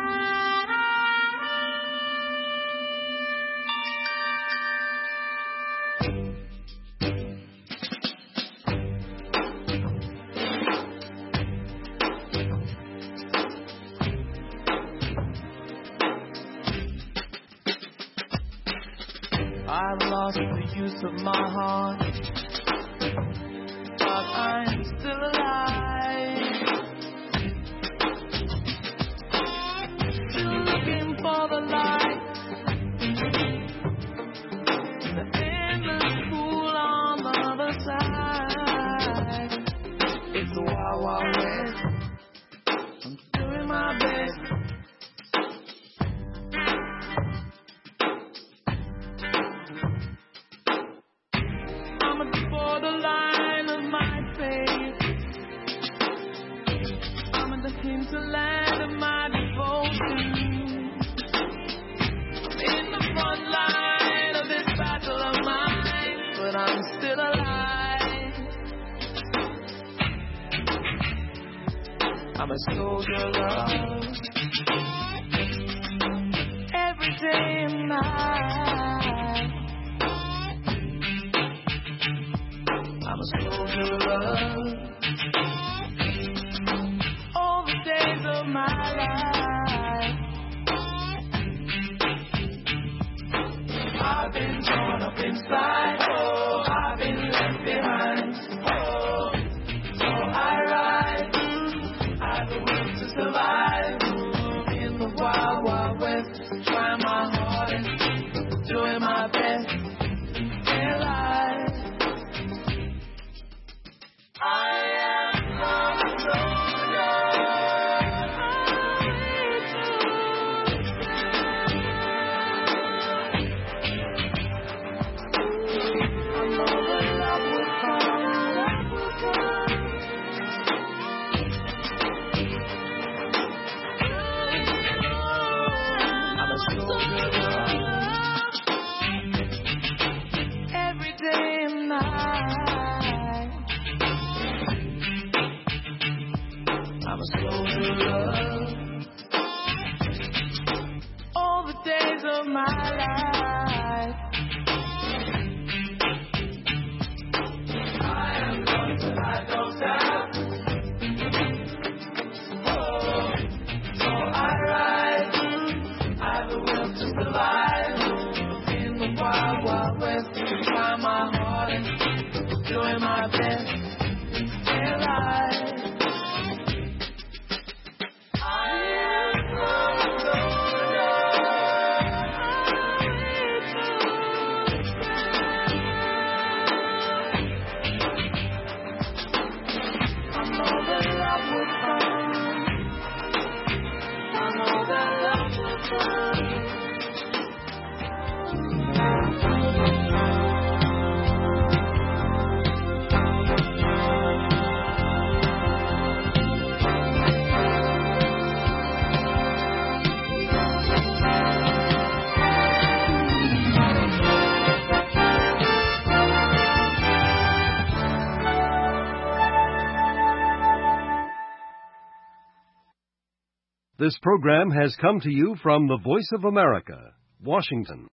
I've lost the use of my heart, but I'm still alive. Still looking for the light, the endless pool on the other side. It's the wild, wild west. I'm doing my best. Land of my devotion, in the front line of this battle of mine, but I'm still alive. I'm a soldier, love, every day and night. I'm a soldier, love, of my life. I've been torn up inside, oh, I've been left behind, oh, so I rise, I've the will to survive, in the wild, wild west, trying my hardest, doing my best, in life. I soldier love. All the days of my life, I am going to I don't stop. Oh, so I rise, I will will to survive in the wild, wild west. To find my heart and doing my best to stay alive. This program has come to you from the Voice of America, Washington.